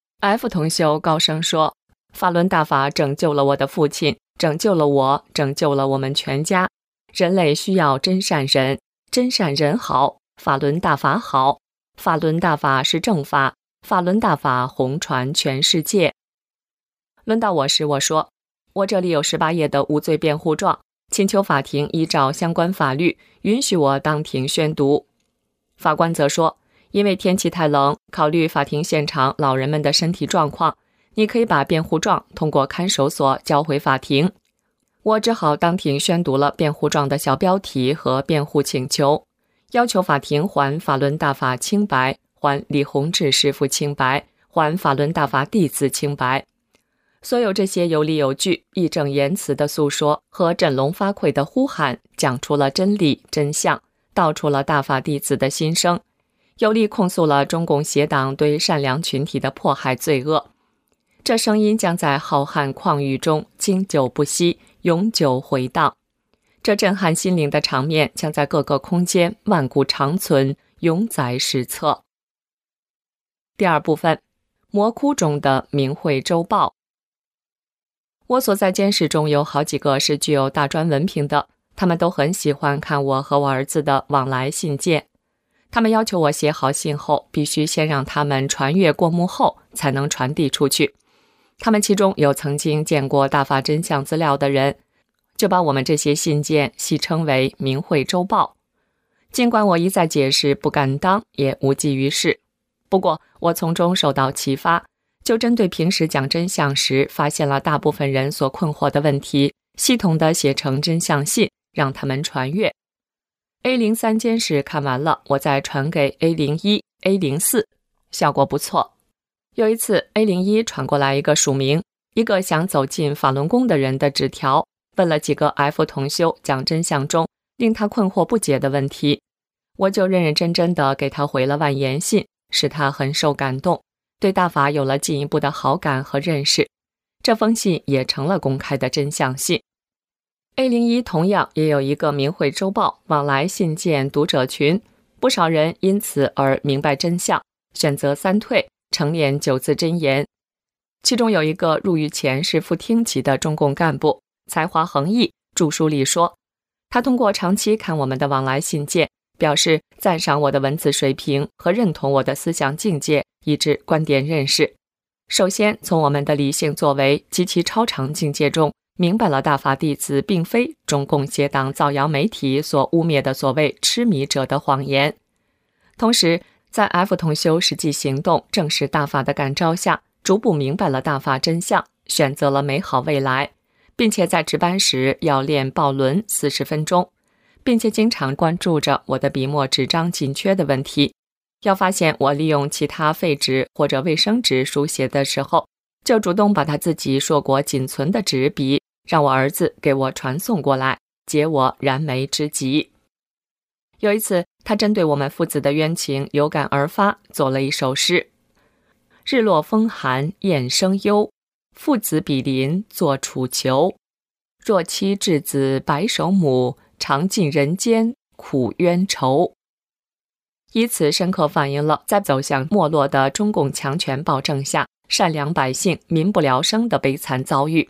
F 同修高声说，法轮大法拯救了我的父亲，拯救了我，拯救了我们全家。人类需要真善人，真善人好，法轮大法好，法轮大法是正法，法轮大法红传全世界。轮到我时，我说，我这里有18页的无罪辩护状，请求法庭依照相关法律允许我当庭宣读。法官则说，因为天气太冷，考虑法庭现场老人们的身体状况，你可以把辩护状通过看守所交回法庭。我只好当庭宣读了辩护状的小标题和辩护请求，要求法庭还法轮大法清白，还李洪志师父清白，还法轮大法弟子清白。所有这些有理有据、义正言辞的诉说和振聋发聩的呼喊，讲出了真理真相，道出了大法弟子的心声，有力控诉了中共邪党对善良群体的迫害罪恶。这声音将在浩瀚旷域中经久不息，永久回荡。这震撼心灵的场面将在各个空间万古长存，永载史册。第二部分，魔窟中的明慧周报。我所在监室中有好几个是具有大专文凭的，他们都很喜欢看我和我儿子的往来信件。他们要求我写好信后，必须先让他们传阅过目后才能传递出去。他们其中有曾经见过大法真相资料的人，就把我们这些信件戏称为明慧周报。尽管我一再解释不敢当，也无济于事。不过我从中受到启发，就针对平时讲真相时发现了大部分人所困惑的问题，系统地写成真相信，让他们传阅。A03 监室看完了，我再传给 A01、A04， 效果不错。有一次 A01 传过来一个署名，一个想走进法轮功的人的纸条，问了几个 F 同修讲真相中令他困惑不解的问题，我就认认真真地给他回了万言信，使他很受感动，对大法有了进一步的好感和认识。这封信也成了公开的真相信。A01 同样也有一个明慧周报往来信件读者群，不少人因此而明白真相，选择3退，成念9字真言。其中有一个入狱前是副厅级的中共干部，才华横溢，著书里说，他通过长期看我们的往来信件，表示赞赏我的文字水平和认同我的思想境界以至观点认识。首先从我们的理性作为及其超常境界中明白了大法弟子并非中共邪党造谣媒体所污蔑的所谓痴迷者的谎言。同时在 F 同修实际行动正是大法的感召下，逐步明白了大法真相，选择了美好未来，并且在值班时要练抱轮40分钟，并且经常关注着我的笔墨纸张紧缺的问题。要发现我利用其他废纸或者卫生纸书写的时候，就主动把他自己硕果仅存的纸笔让我儿子给我传送过来，解我燃眉之急。有一次他针对我们父子的冤情有感而发，做了一首诗：日落风寒雁声幽，父子比邻作楚囚。若妻稚子白首母，尝尽人间苦冤愁。以此深刻反映了在走向没落的中共强权暴政下，善良百姓民不聊生的悲惨遭遇。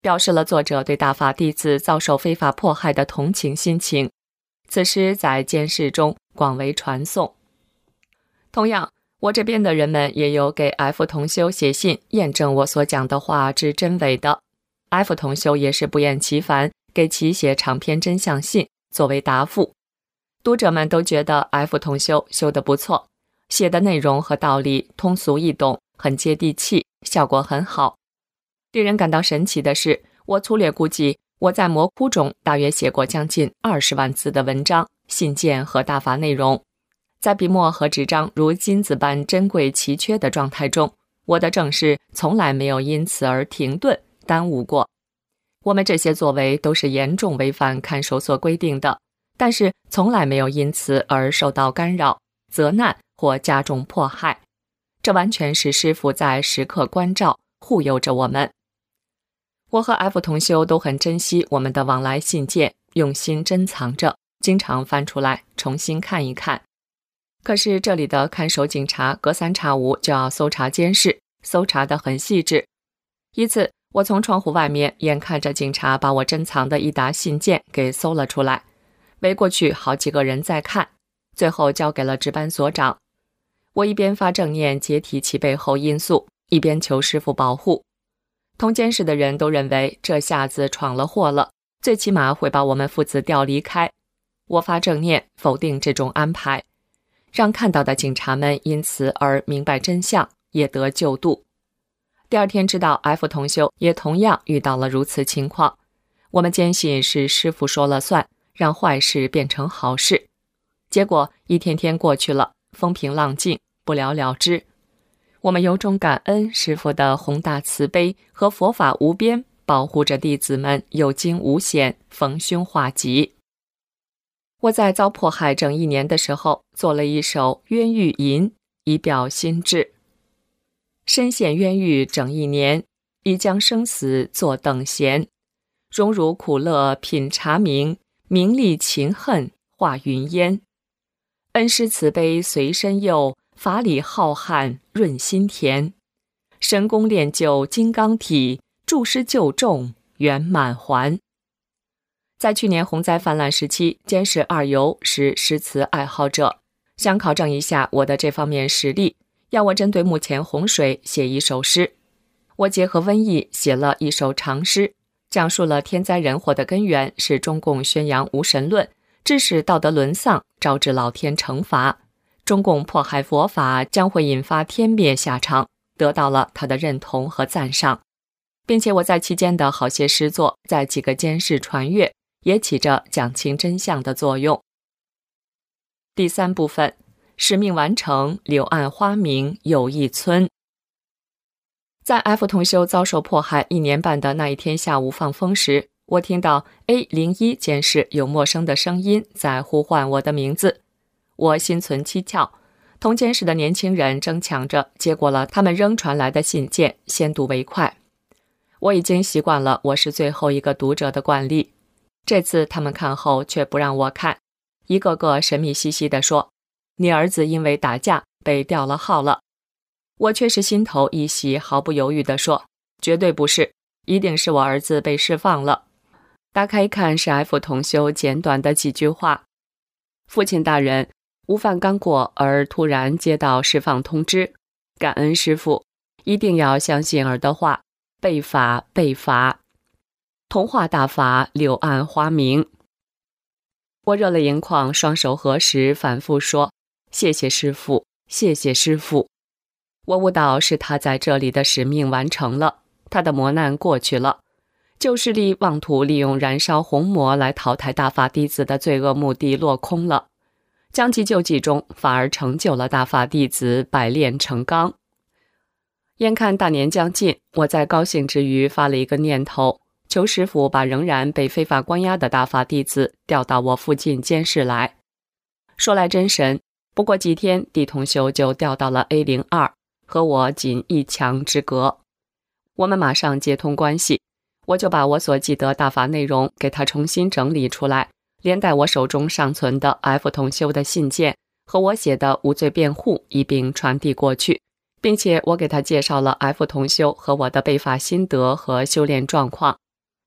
表示了作者对大法弟子遭受非法迫害的同情心情。此诗在监视中广为传颂。同样，我这边的人们也有给 F 同修写信验证我所讲的话之真伪的。F 同修也是不厌其烦给其写长篇真相信作为答复。读者们都觉得 F 同修修得不错，写的内容和道理通俗易懂，很接地气，效果很好。令人感到神奇的是，我粗略估计，我在魔窟中大约写过将近20万字的文章、信件和大法内容。在笔墨和纸张如金子般珍贵奇缺的状态中，我的正事从来没有因此而停顿耽误过。我们这些作为都是严重违反看守所规定的，但是从来没有因此而受到干扰、责难或加重迫害。这完全是师父在时刻关照、护佑着我们。我和 F 同修都很珍惜我们的往来信件，用心珍藏着，经常翻出来重新看一看。可是这里的看守警察隔3差5就要搜查监视，搜查得很细致。一次，我从窗户外面眼看着警察把我珍藏的一沓信件给搜了出来，围过去好几个人在看，最后交给了值班所长。我一边发正念解体其背后因素，一边求师父保护。同监视的人都认为这下子闯了祸了，最起码会把我们父子调离开。我发正念否定这种安排，让看到的警察们因此而明白真相，也得救度。第二天知道 F 同修也同样遇到了如此情况，我们坚信是师父说了算，让坏事变成好事。结果一天天过去了，风平浪静，不了了之。我们由衷感恩师父的宏大慈悲和佛法无边，保护着弟子们有惊无险，逢凶化吉。我在遭迫害整1年的时候，做了一首冤狱吟，以表心志。身陷冤狱整1年，已将生死作等闲。荣辱苦乐品茶茗，名利情恨化云烟。恩师慈悲随身佑，法理浩瀚润心田。神功练就金刚体，助师救众圆满还。在去年洪灾泛滥时期，监视2游是诗词爱好者，想考证一下我的这方面实力，要我针对目前洪水写一首诗。我结合瘟疫写了一首长诗，讲述了天灾人祸的根源是中共宣扬无神论，致使道德沦丧，招致老天惩罚。中共迫害佛法将会引发天灭下场，得到了他的认同和赞赏，并且我在期间的好些诗作在几个监视传阅，也起着讲清真相的作用。第3部分，使命完成，柳暗花明又一村。在 F 同修遭受迫害1年半的那一天下午放风时，我听到 A01 监视有陌生的声音在呼唤我的名字。我心存蹊跷，同监视的年轻人争抢着接过了他们扔传来的信件，先读为快。我已经习惯了我是最后一个读者的惯例，这次他们看后却不让我看，一个个神秘兮兮地说，你儿子因为打架被调了号了。我却是心头一喜，毫不犹豫地说，绝对不是，一定是我儿子被释放了。打开一看，是 F 同修简短的几句话：父亲大人，无犯刚过而突然接到释放通知，感恩师父，一定要相信儿的话，被罚被罚，同化大法，柳暗花明。我热泪盈眶，双手合十，反复说，谢谢师父，谢谢师父。我悟到是他在这里的使命完成了，他的磨难过去了，旧势力妄图利用燃烧红魔来淘汰大法弟子的罪恶目的落空了，将其救济中反而成就了大法弟子百炼成钢。眼看大年将近，我在高兴之余发了一个念头，求师父把仍然被非法关押的大法弟子调到我附近监视来。说来真神，不过几天，地同修就调到了 A02， 和我仅1墙之隔。我们马上接通关系，我就把我所记得大法内容给他重新整理出来，连带我手中尚存的 F 同修的信件和我写的无罪辩护一并传递过去，并且我给他介绍了 F 同修和我的被法心得和修炼状况，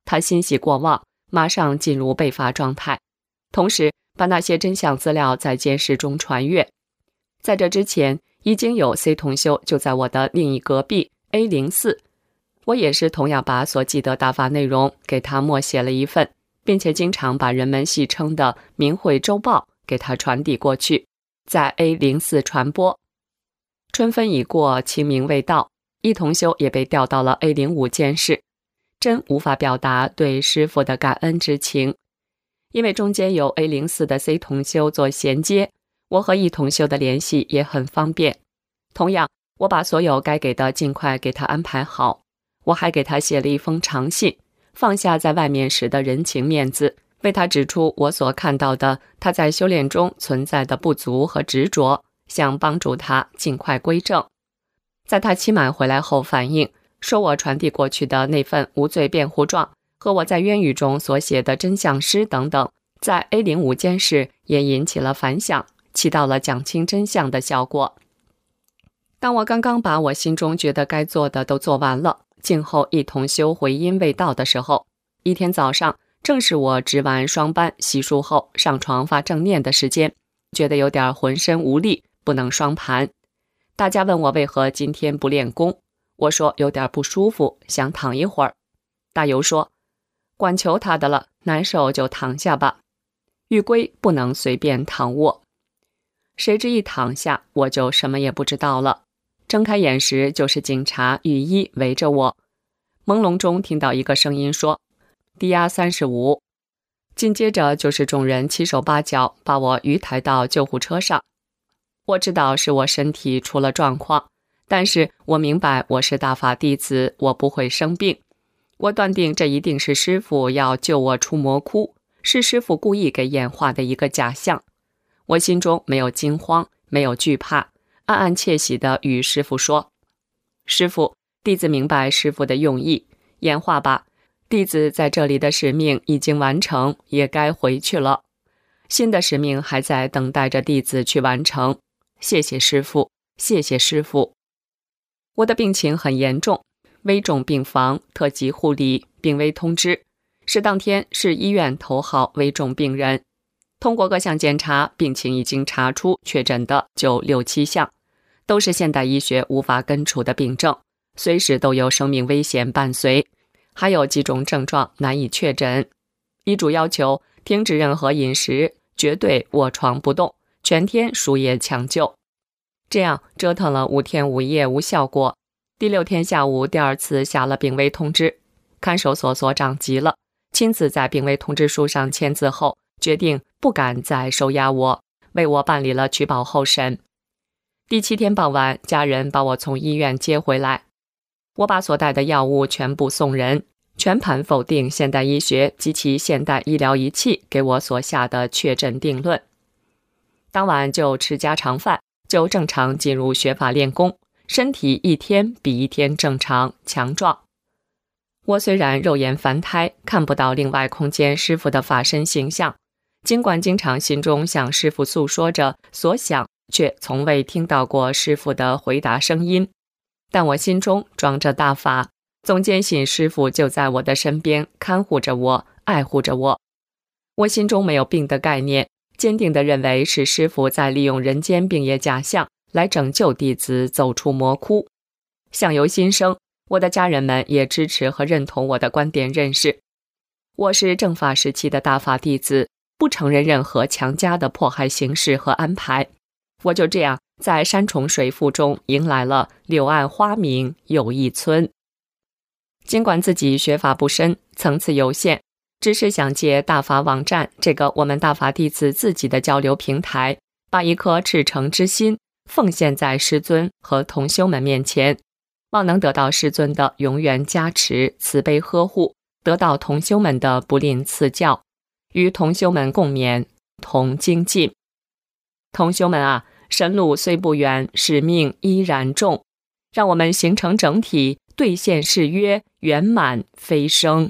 他欣喜过望，马上进入被罚状态，同时把那些真相资料在监视中传阅。在这之前，已经有 C 同修就在我的另一隔壁 A04， 我也是同样把所记得大法内容给他默写了一份，并且经常把人们戏称的明慧周报给他传递过去，在 A04 传播。春分已过，清明未到，一同修也被调到了 A05 监视，真无法表达对师父的感恩之情。因为中间有 A04 的 C 同修做衔接，我和一同修的联系也很方便。同样，我把所有该给的尽快给他安排好。我还给他写了一封长信，放下在外面时的人情面子，为他指出我所看到的他在修炼中存在的不足和执着，想帮助他尽快归正。在他期满回来后反映，说我传递过去的那份无罪辩护状和我在冤狱中所写的真相诗等等，在 A05 监视也引起了反响，起到了讲清真相的效果。当我刚刚把我心中觉得该做的都做完了，静候一同修回音未到的时候，一天早上正是我值完双班洗漱后上床发正念的时间，觉得有点浑身无力，不能双盘。大家问我为何今天不练功，我说有点不舒服，想躺一会儿。大游说，管求他的了，难受就躺下吧，玉规不能随便躺卧。谁知一躺下，我就什么也不知道了。睁开眼时，就是警察雨衣围着我。朦胧中听到一个声音说：“低压35。”紧接着就是众人七手八脚把我鱼抬到救护车上。我知道是我身体出了状况，但是我明白我是大法弟子，我不会生病。我断定这一定是师父要救我出魔窟，是师父故意给演化的一个假象。我心中没有惊慌，没有惧怕，暗暗窃喜地与师父说：“师父，弟子明白师父的用意，演化吧，弟子在这里的使命已经完成，也该回去了。新的使命还在等待着弟子去完成。谢谢师父，谢谢师父。”我的病情很严重，危重病房特级护理病危通知，是当天市医院头号危重病人。通过各项检查，病情已经查出确诊的就6、7项，都是现代医学无法根除的病症，随时都有生命危险伴随，还有几种症状难以确诊。医嘱要求停止任何饮食，绝对卧床不动，全天输液抢救。这样折腾了5天5夜无效果。第6天下午，第2次下了病危通知，看守所所长急了，亲自在病危通知书上签字后，决定不敢再收押我，为我办理了取保候审。第7天傍晚，家人把我从医院接回来，我把所带的药物全部送人，全盘否定现代医学及其现代医疗仪器给我所下的确诊定论。当晚就吃家常饭，就正常进入学法练功，身体一天比一天正常强壮。我虽然肉眼凡胎，看不到另外空间师父的法身形象，尽管经常心中向师父诉说着所想，却从未听到过师父的回答声音。但我心中装着大法，总坚信师父就在我的身边，看护着我，爱护着我。我心中没有病的概念，坚定地认为是师父在利用人间病业假象来拯救弟子走出魔窟。相由心生，我的家人们也支持和认同我的观点认识。我是正法时期的大法弟子，不承认任何强加的迫害形式和安排。我就这样在山重水复中迎来了柳暗花明又一村。尽管自己学法不深，层次有限，只是想借大法网站这个我们大法弟子自己的交流平台，把一颗赤诚之心奉献在师尊和同修们面前，望能得到师尊的永远加持、慈悲呵护，得到同修们的不吝赐教，与同修们共勉，同精进。同修们啊，神路虽不远，使命依然重，让我们形成整体，兑现誓约，圆满飞升。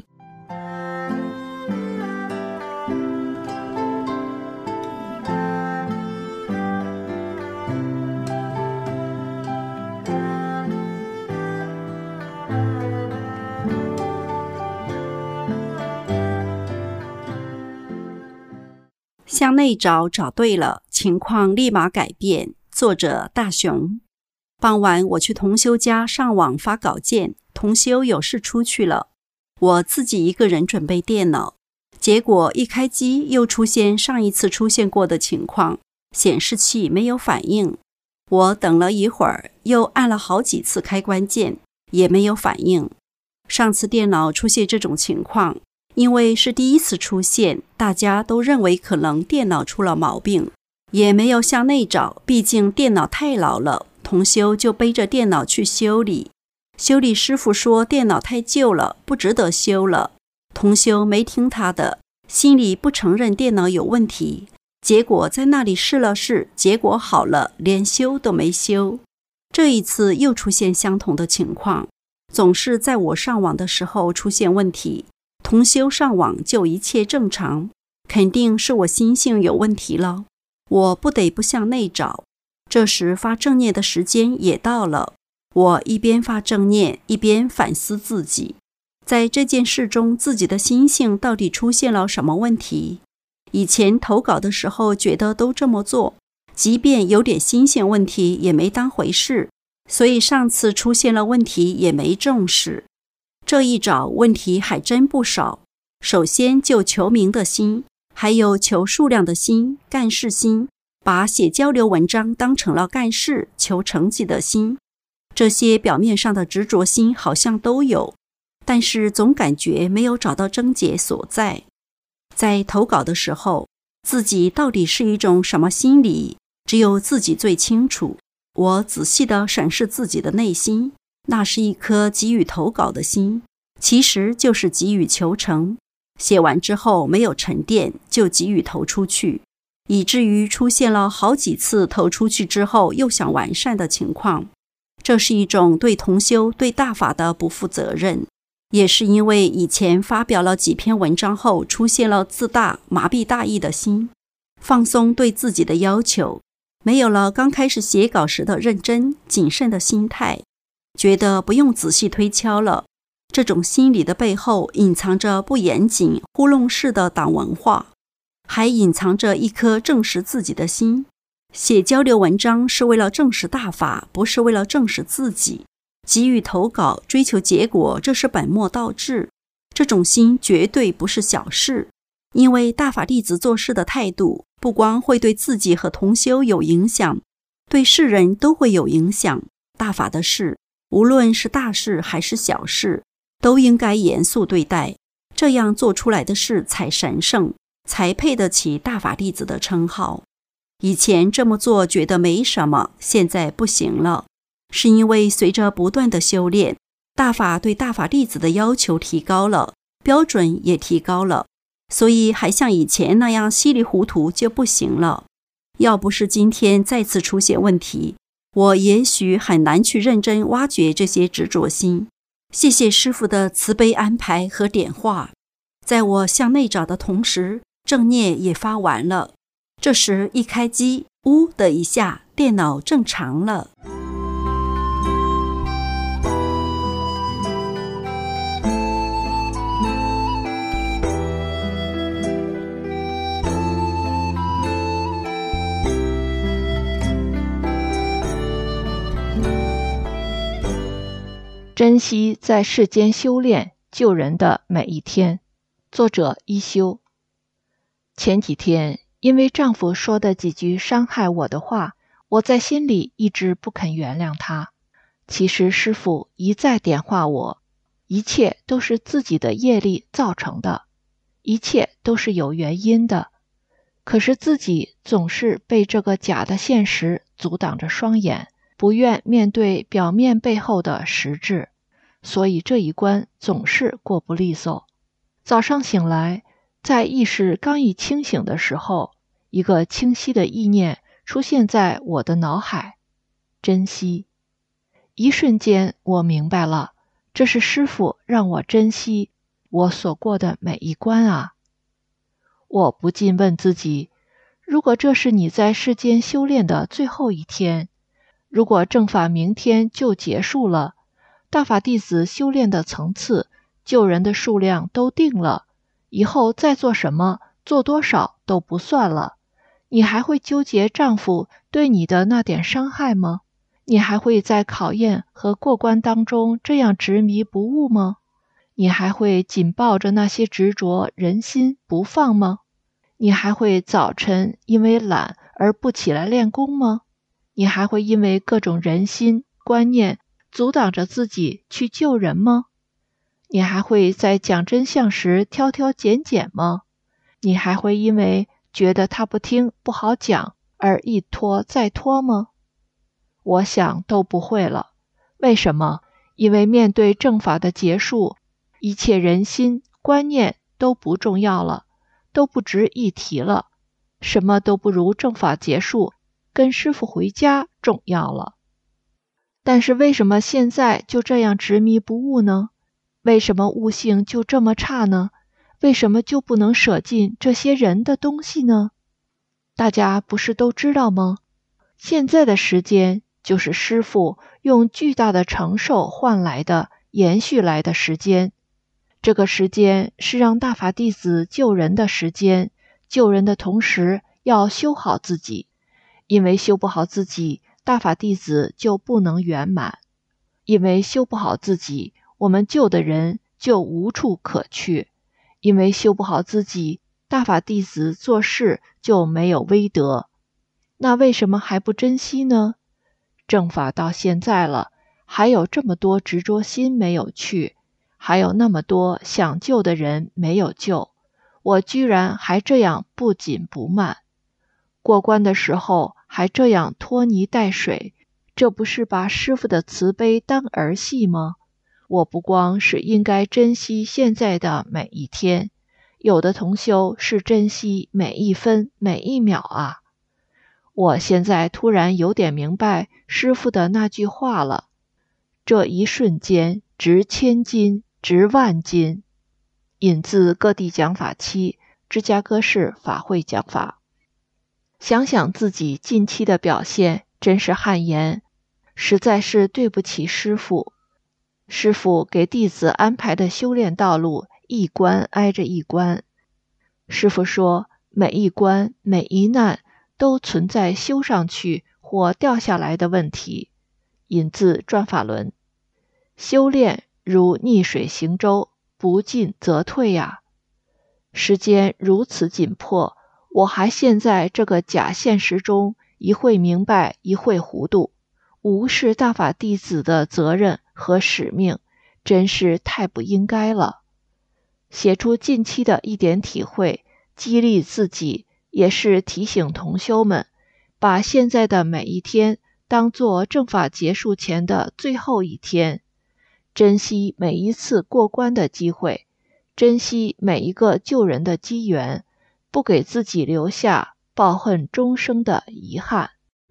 向内找，找对了，情况立马改变。作者大熊。傍晚我去同修家上网发稿件，同修有事出去了，我自己一个人准备电脑，结果一开机又出现上一次出现过的情况，显示器没有反应。我等了一会儿，又按了好几次开关键，也没有反应。上次电脑出现这种情况，因为是第一次出现，大家都认为可能电脑出了毛病，也没有向内找，毕竟电脑太老了。同修就背着电脑去修理，修理师傅说电脑太旧了，不值得修了。同修没听他的，心里不承认电脑有问题，结果在那里试了试，结果好了，连修都没修。这一次又出现相同的情况，总是在我上网的时候出现问题，同修上网就一切正常，肯定是我心性有问题了，我不得不向内找。这时发正念的时间也到了，我一边发正念，一边反思自己，在这件事中自己的心性到底出现了什么问题。以前投稿的时候觉得都这么做，即便有点心性问题也没当回事，所以上次出现了问题也没重视。这一找问题还真不少，首先就求名的心，还有求数量的心，干事心，把写交流文章当成了干事，求成绩的心，这些表面上的执着心好像都有，但是总感觉没有找到症结所在。在投稿的时候，自己到底是一种什么心理，只有自己最清楚。我仔细地审视自己的内心，那是一颗急于投稿的心，其实就是急于求成。写完之后没有沉淀，就急于投出去，以至于出现了好几次投出去之后又想完善的情况。这是一种对同修、对大法的不负责任，也是因为以前发表了几篇文章后出现了自大、麻痹大意的心，放松对自己的要求，没有了刚开始写稿时的认真、谨慎的心态，觉得不用仔细推敲了。这种心理的背后隐藏着不严谨、糊弄式的党文化，还隐藏着一颗证实自己的心。写交流文章是为了证实大法，不是为了证实自己。急于投稿，追求结果，这是本末倒置。这种心绝对不是小事，因为大法弟子做事的态度，不光会对自己和同修有影响，对世人都会有影响。大法的事，无论是大事还是小事，都应该严肃对待，这样做出来的事才神圣，才配得起大法弟子的称号。以前这么做觉得没什么，现在不行了，是因为随着不断的修炼，大法对大法弟子的要求提高了，标准也提高了，所以还像以前那样稀里糊涂就不行了。要不是今天再次出现问题，我也许很难去认真挖掘这些执着心。谢谢师父的慈悲安排和点化，在我向内找的同时，正念也发完了。这时一开机，呜的一下，电脑正常了。 珍惜在世间修炼救人的每一天。作者一休。前几天因为丈夫说的几句伤害我的话，我在心里一直不肯原谅他。其实师父一再点化我，一切都是自己的业力造成的，一切都是有原因的。可是自己总是被这个假的现实阻挡着双眼，不愿面对表面背后的实质，所以这一关总是过不利索。早上醒来，在意识刚一清醒的时候，一个清晰的意念出现在我的脑海，珍惜。一瞬间我明白了，这是师父让我珍惜我所过的每一关啊。我不禁问自己，如果这是你在世间修炼的最后一天，如果正法明天就结束了，大法弟子修炼的层次、救人的数量都定了，以后再做什么、做多少都不算了，你还会纠结丈夫对你的那点伤害吗？你还会在考验和过关当中这样执迷不悟吗？你还会紧抱着那些执着人心不放吗？你还会早晨因为懒而不起来练功吗？你还会因为各种人心观念阻挡着自己去救人吗？你还会在讲真相时挑挑拣拣吗？你还会因为觉得他不听不好讲而一拖再拖吗？我想都不会了。为什么？因为面对正法的结束，一切人心观念都不重要了，都不值一提了，什么都不如正法结束跟师父回家重要了。但是为什么现在就这样执迷不悟呢？为什么悟性就这么差呢？为什么就不能舍尽这些人的东西呢？大家不是都知道吗？现在的时间就是师父用巨大的承受换来的延续来的时间。这个时间是让大法弟子救人的时间，救人的同时要修好自己，因为修不好自己，大法弟子就不能圆满。因为修不好自己，我们救的人就无处可去。因为修不好自己，大法弟子做事就没有威德。那为什么还不珍惜呢？正法到现在了，还有这么多执着心没有去，还有那么多想救的人没有救，我居然还这样不紧不慢。过关的时候还这样拖泥带水，这不是把师父的慈悲当儿戏吗？我不光是应该珍惜现在的每一天，有的同修是珍惜每一分每一秒啊。我现在突然有点明白师父的那句话了，这一瞬间值千金，值万金。引自各地讲法期，芝加哥市法会讲法。想想自己近期的表现，真是汗颜，实在是对不起师父。师父给弟子安排的修炼道路，一关挨着一关。师父说，每一关每一难都存在修上去或掉下来的问题。引自转法轮。修炼如逆水行舟，不进则退呀。时间如此紧迫，我还陷在这个假现实中，一会明白，一会糊涂，无视大法弟子的责任和使命，真是太不应该了。写出近期的一点体会，激励自己，也是提醒同修们，把现在的每一天当作正法结束前的最后一天，珍惜每一次过关的机会，珍惜每一个救人的机缘，不给自己留下抱恨终生的遗憾。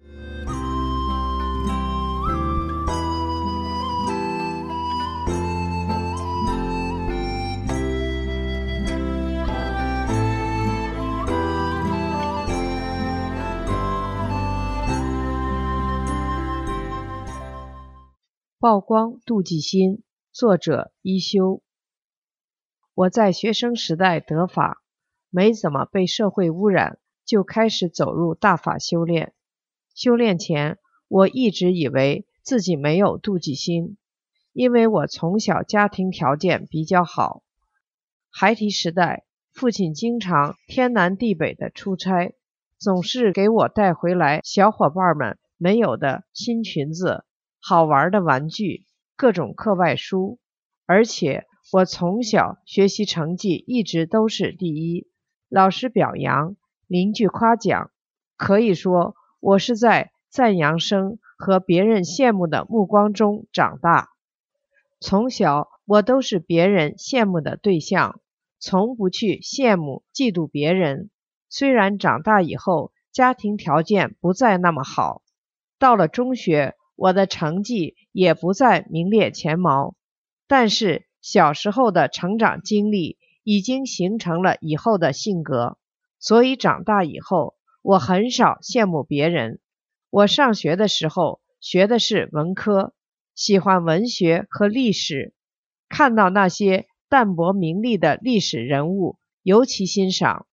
曝光妒忌心，作者一休。我在学生时代得法，没怎么被社会污染，就开始走入大法修炼。修炼前，我一直以为自己没有妒忌心，因为我从小家庭条件比较好。孩提时代，父亲经常天南地北的出差，总是给我带回来小伙伴们没有的新裙子、好玩的玩具、各种课外书，而且我从小学习成绩一直都是第一，老师表扬，邻居夸奖，可以说我是在赞扬声和别人羡慕的目光中长大。从小我都是别人羡慕的对象，从不去羡慕嫉妒别人。虽然长大以后家庭条件不再那么好，到了中学我的成绩也不再名列前茅，但是小时候的成长经历已经形成了以后的性格，所以长大以后我很少羡慕别人。我上学的时候学的是文科，喜欢文学和历史，看到那些淡泊名利的历史人物尤其欣赏。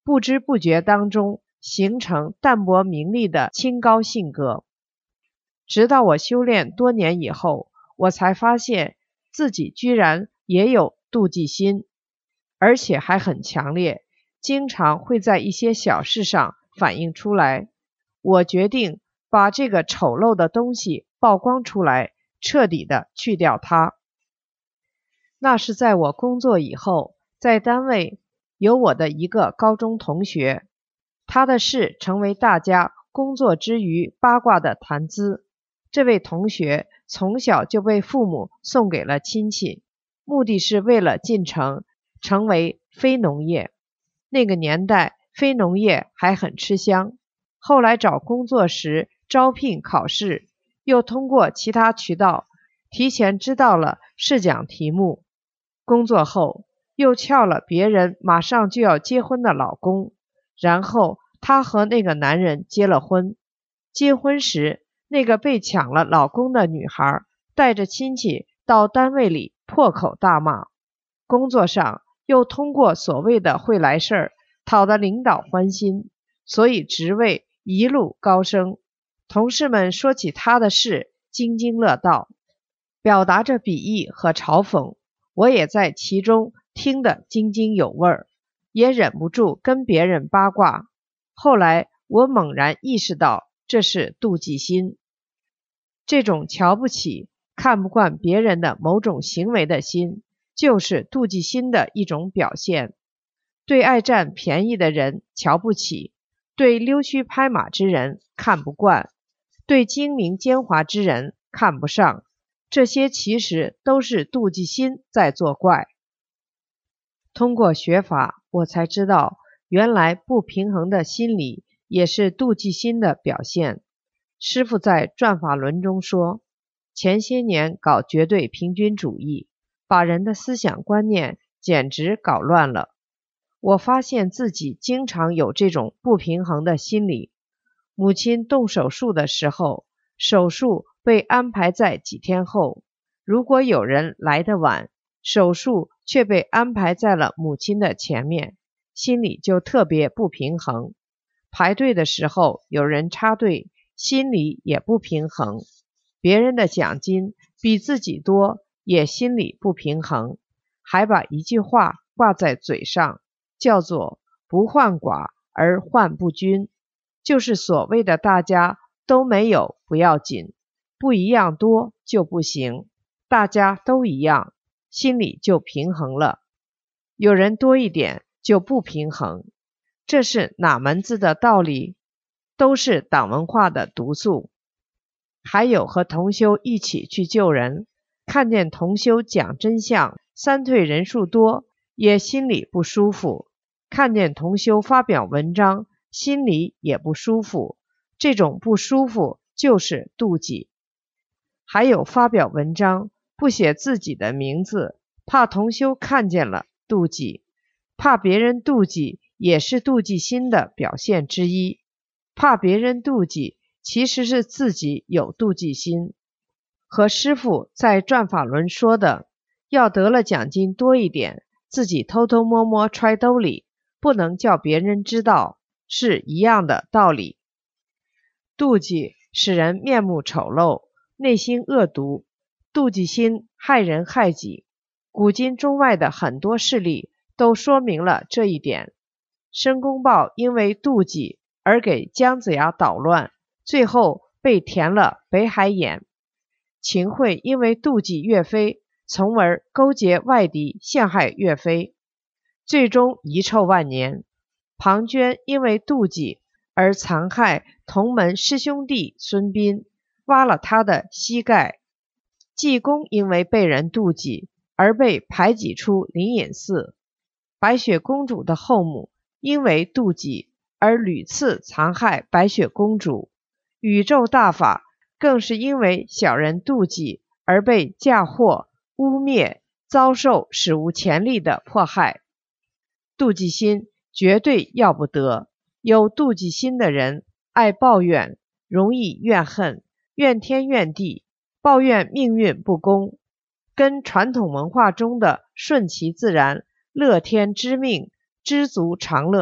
不知不觉当中形成淡泊名利的清高性格。直到我修炼多年以后，我才发现自己居然也有妒忌心，而且还很强烈，经常会在一些小事上反映出来。我决定把这个丑陋的东西曝光出来，彻底的去掉它。那是在我工作以后，在单位有我的一个高中同学，他的事成为大家工作之余八卦的谈资。这位同学从小就被父母送给了亲戚，目的是为了进城成为非农业。那个年代非农业还很吃香，后来找工作时招聘考试，又通过其他渠道提前知道了试讲题目。工作后又撬了别人马上就要结婚的老公，然后她和那个男人结了婚。结婚时，那个被抢了老公的女孩带着亲戚到单位里破口大骂。工作上又通过所谓的会来事儿，讨得领导欢心，所以职位一路高升。同事们说起她的事，津津乐道，表达着鄙夷和嘲讽。我也在其中听得津津有味儿，也忍不住跟别人八卦。后来我猛然意识到，这是妒忌心。这种瞧不起、看不惯别人的某种行为的心，就是妒忌心的一种表现。对爱占便宜的人瞧不起，对溜须拍马之人看不惯，对精明奸猾之人看不上。这些其实都是妒忌心在作怪。通过学法，我才知道，原来不平衡的心理也是妒忌心的表现。师父在转法轮中说，前些年搞绝对平均主义，把人的思想观念简直搞乱了。我发现自己经常有这种不平衡的心理。母亲动手术的时候，手术被安排在几天后，如果有人来得晚，手术却被安排在了母亲的前面，心里就特别不平衡。排队的时候有人插队，心里也不平衡。别人的奖金比自己多，也心里不平衡。还把一句话挂在嘴上，叫做不患寡而患不均，就是所谓的大家都没有不要紧，不一样多就不行，大家都一样，心里就平衡了。有人多一点就不平衡，这是哪门子的道理？都是党文化的毒素。还有和同修一起去救人，看见同修讲真相，三退人数多，也心里不舒服；看见同修发表文章，心里也不舒服。这种不舒服就是妒忌。还有发表文章不写自己的名字，怕同修看见了，妒忌。怕别人妒忌也是妒忌心的表现之一。怕别人妒忌，其实是自己有妒忌心。和师父在转法轮说的，要得了奖金多一点，自己偷偷摸摸揣兜里，不能叫别人知道，是一样的道理。妒忌使人面目丑陋，内心恶毒，妒忌心害人害己。古今中外的很多事例都说明了这一点。申公豹因为妒忌而给姜子牙捣乱，最后被填了北海眼。秦桧因为妒忌岳飞，从而勾结外敌陷害岳飞，最终遗臭万年。庞涓因为妒忌而残害同门师兄弟孙膑，挖了他的膝盖。济公因为被人妒忌而被排挤出灵隐寺。白雪公主的后母因为妒忌而屡次残害白雪公主。宇宙大法更是因为小人妒忌而被嫁祸、污蔑，遭受史无前例的迫害。妒忌心绝对要不得。有妒忌心的人爱抱怨，容易怨恨，怨天怨地，抱怨命运不公，跟传统文化中的顺其自然、乐天知命、知足常乐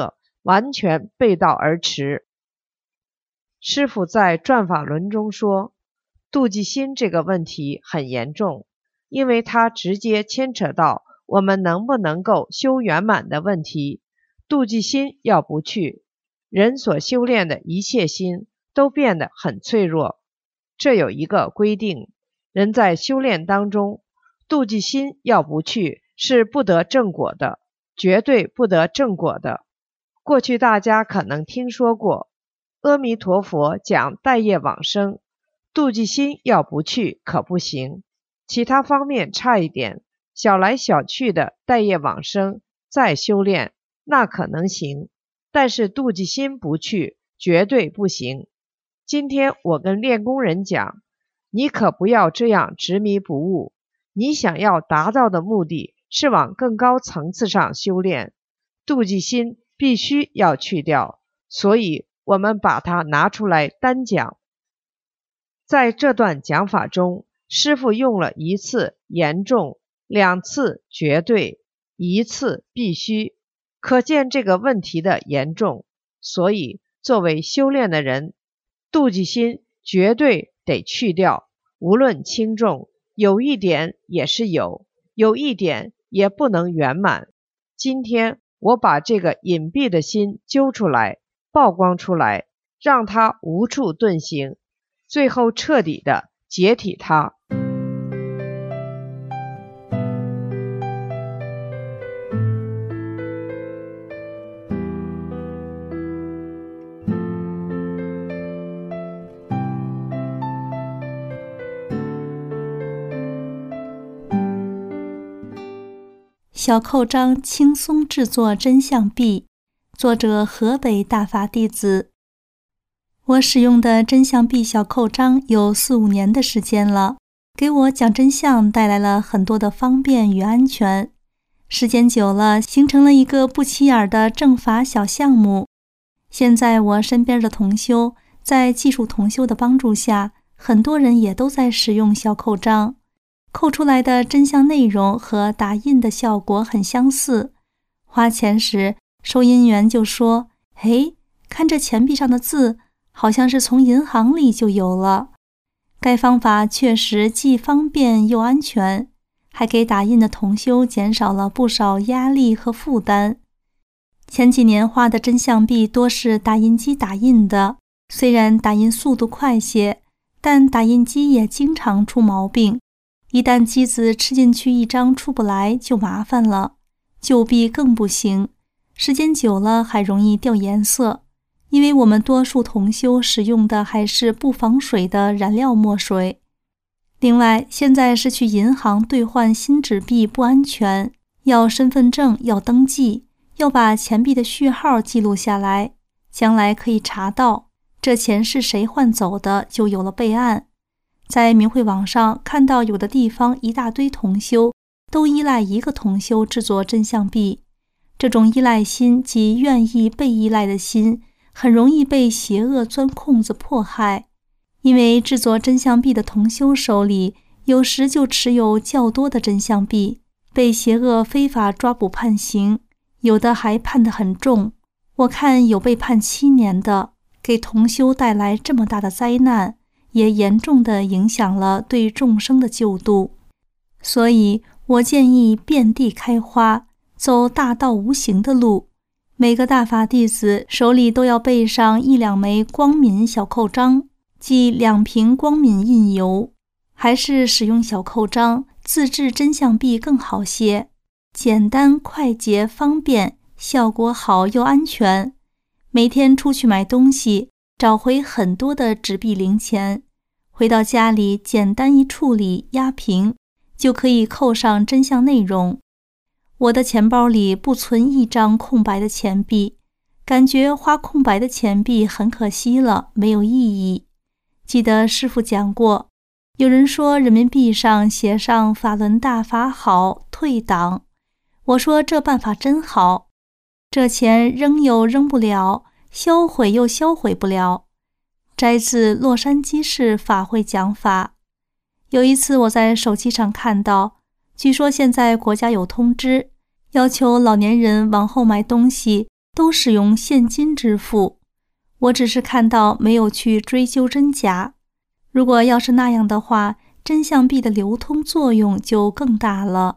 完全背道而驰。师父在转法轮中说，妒忌心这个问题很严重，因为它直接牵扯到我们能不能够修圆满的问题。妒忌心要不去，人所修炼的一切心都变得很脆弱。这有一个规定，人在修炼当中，妒忌心要不去是不得正果的，绝对不得正果的。过去大家可能听说过，阿弥陀佛讲待业往生，妒忌心要不去可不行，其他方面差一点，小来小去的待业往生再修炼那可能行，但是妒忌心不去绝对不行。今天我跟练功人讲，你可不要这样执迷不悟，你想要达到的目的是往更高层次上修炼，妒忌心必须要去掉，所以我们把它拿出来单讲。在这段讲法中，师父用了1次严重，2次绝对，1次必须，可见这个问题的严重。所以作为修炼的人，妒忌心绝对得去掉，无论轻重，有一点也是有一点也不能圆满。今天我把这个隐蔽的心揪出来，曝光出来，让它无处遁形，最后彻底的解体它。 小扣章轻松制作真相币，作者河北大法弟子。我使用的真相币小扣章有4、5年的时间了，给我讲真相带来了很多的方便与安全。时间久了，形成了一个不起眼的正法小项目。现在我身边的同修，在技术同修的帮助下，很多人也都在使用小扣章。扣出来的真相内容和打印的效果很相似。花钱时，收银员就说：“嘿，看这钱币上的字，好像是从银行里就有了。”该方法确实既方便又安全，还给打印的同修减少了不少压力和负担。前几年画的真相币多是打印机打印的，虽然打印速度快些，但打印机也经常出毛病。一旦机子吃进去一张出不来就麻烦了，旧币更不行，时间久了还容易掉颜色，因为我们多数同修使用的还是不防水的燃料墨水。另外，现在是去银行兑换新纸币不安全，要身份证，要登记，要把钱币的序号记录下来，将来可以查到这钱是谁换走的，就有了备案。在明慧网上看到有的地方一大堆同修都依赖一个同修制作真相币，这种依赖心及愿意被依赖的心，很容易被邪恶钻空子迫害。因为制作真相币的同修手里有时就持有较多的真相币，被邪恶非法抓捕判刑，有的还判得很重。我看有被判7年的，给同修带来这么大的灾难，也严重地影响了对众生的救度。所以我建议遍地开花，走大道无形的路。每个大法弟子手里都要备上1、2枚光敏小扣章，即2瓶光敏印油。还是使用小扣章自制真相币更好些，简单快捷方便，效果好又安全。每天出去买东西，找回很多的纸币零钱，回到家里简单一处理压平，就可以扣上真相内容。我的钱包里不存1张空白的钱币，感觉花空白的钱币很可惜了，没有意义。记得师父讲过，有人说人民币上写上法轮大法好，退党。我说这办法真好，这钱扔又扔不了，销毁又销毁不了。摘自洛杉矶市法会讲法。有一次我在手机上看到，据说现在国家有通知，要求老年人往后买东西都使用现金支付。我只是看到，没有去追究真假。如果要是那样的话，真相币的流通作用就更大了。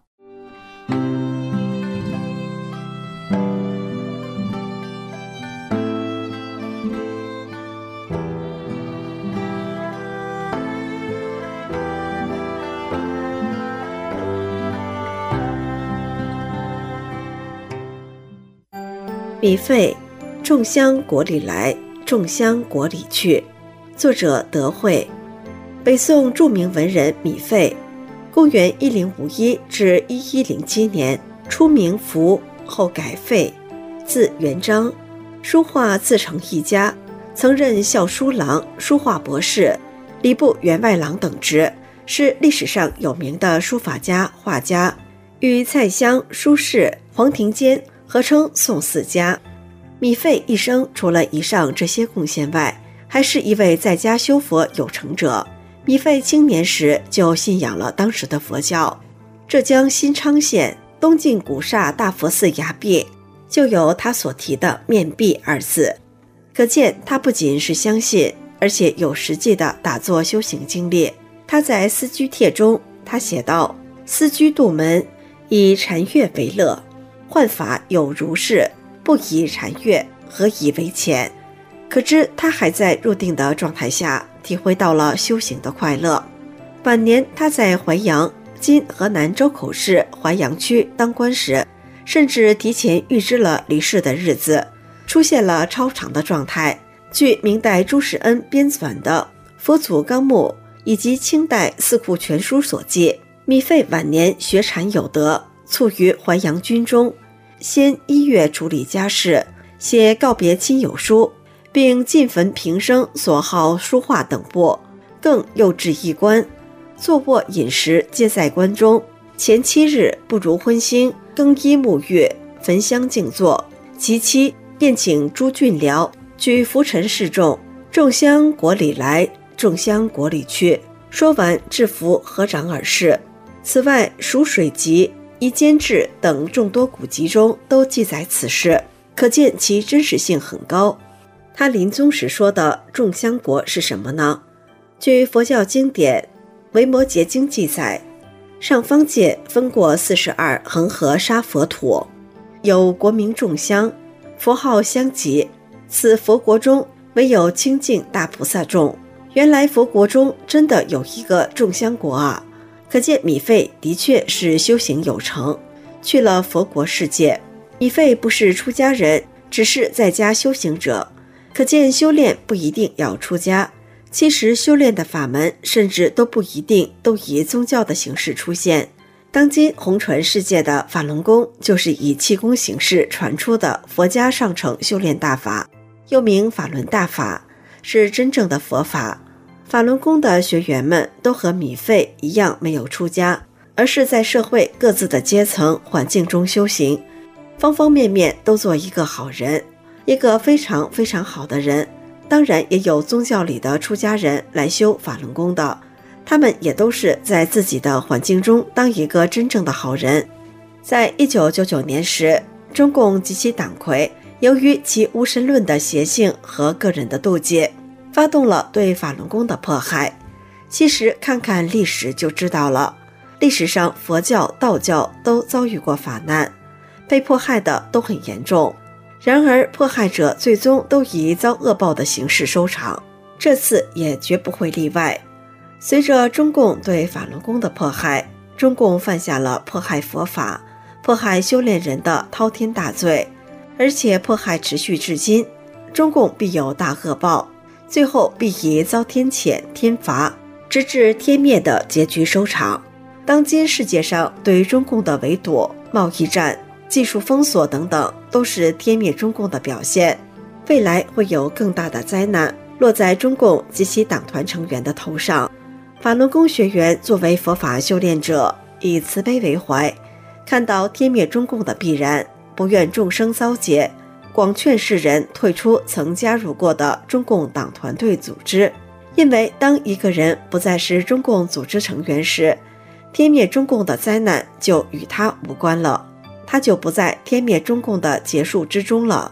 米费，众香国里来，众香国里去。作者德惠，北宋著名文人米费，公元1051至1107年初名福，后改费，字元璋，书画自成一家，曾任校书郎、书画博士、礼部员外郎等职，是历史上有名的书法家、画家，与蔡襄、苏轼、黄庭坚合称宋四家。米费一生除了以上这些贡献外，还是一位在家修佛有成者。米费青年时就信仰了当时的佛教。浙江新昌县东晋古刹大佛寺崖壁就有他所题的面壁二字，可见他不仅是相信，而且有实际的打坐修行经历。他在思居帖中他写道：思居度门，以禅悦为乐，幻法有如是，不以禅悦，何以为前？可知他还在入定的状态下体会到了修行的快乐。晚年他在淮阳（今河南周口市淮阳区）当官时，甚至提前预知了离世的日子，出现了超常的状态。据明代朱世恩编纂的《佛祖纲目》以及清代《四库全书》所记，米费晚年学禅有德，卒于淮阳军中，先1月处理家事，写告别亲友书，并进坟平生所好书画等部，更又置一官，坐卧饮食皆在关中。前7日不如荤腥，更衣沐浴，焚香静坐。其妻便请朱俊僚举拂尘示众，众香国里来，众香国里去。说完制服合掌而逝。此外，蜀水集、夷坚志等众多古籍中都记载此事，可见其真实性很高。他临终时说的众香国是什么呢？据佛教经典《维摩诘经》记载，上方界分过42恒河沙佛土，有国名众香，佛号香集。此佛国中唯有清净大菩萨众。原来佛国中真的有一个众香国啊！可见米费的确是修行有成，去了佛国世界。米费不是出家人，只是在家修行者，可见修炼不一定要出家。其实修炼的法门甚至都不一定都以宗教的形式出现。当今红传世界的法轮功就是以气功形式传出的佛家上乘修炼大法，又名法轮大法，是真正的佛法。法轮功的学员们都和米费一样没有出家，而是在社会各自的阶层环境中修行，方方面面都做一个好人，一个非常非常好的人。当然也有宗教里的出家人来修法轮功的，他们也都是在自己的环境中当一个真正的好人。在1999年时，中共及其党魁由于其无神论的邪性和个人的妒忌，发动了对法轮功的迫害。其实看看历史就知道了，历史上佛教、道教都遭遇过法难，被迫害的都很严重。然而迫害者最终都以遭恶报的形式收场，这次也绝不会例外。随着中共对法轮功的迫害，中共犯下了迫害佛法、迫害修炼人的滔天大罪，而且迫害持续至今，中共必有大恶报，最后必以遭天谴、天罚，直至天灭的结局收场。当今世界上对中共的围堵、贸易战、技术封锁等等，都是天灭中共的表现。未来会有更大的灾难落在中共及其党团成员的头上。法轮功学员作为佛法修炼者，以慈悲为怀，看到天灭中共的必然，不愿众生遭劫，广劝世人退出曾加入过的中共党团队组织。因为当一个人不再是中共组织成员时，天灭中共的灾难就与他无关了，他就不在天灭中共的结束之中了。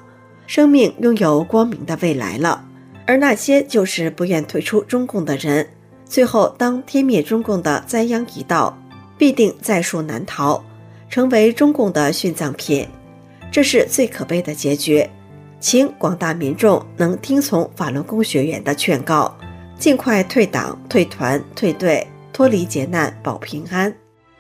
生命拥有光明的未来了。而那些就是不愿退出中共的人，最后当天灭中共的灾殃一到，必定在蜀难逃，成为中共的殉葬品，这是最可悲的结局。请广大民众能听从法轮功学员的劝告，尽快退党、退团、退队，脱离劫难，保平安。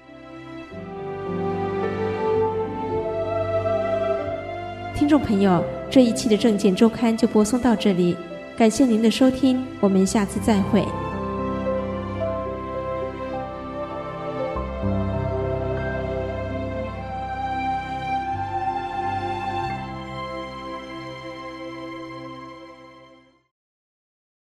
听众朋友，这一期的证件周刊就播送到这里，感谢您的收听，我们下次再会。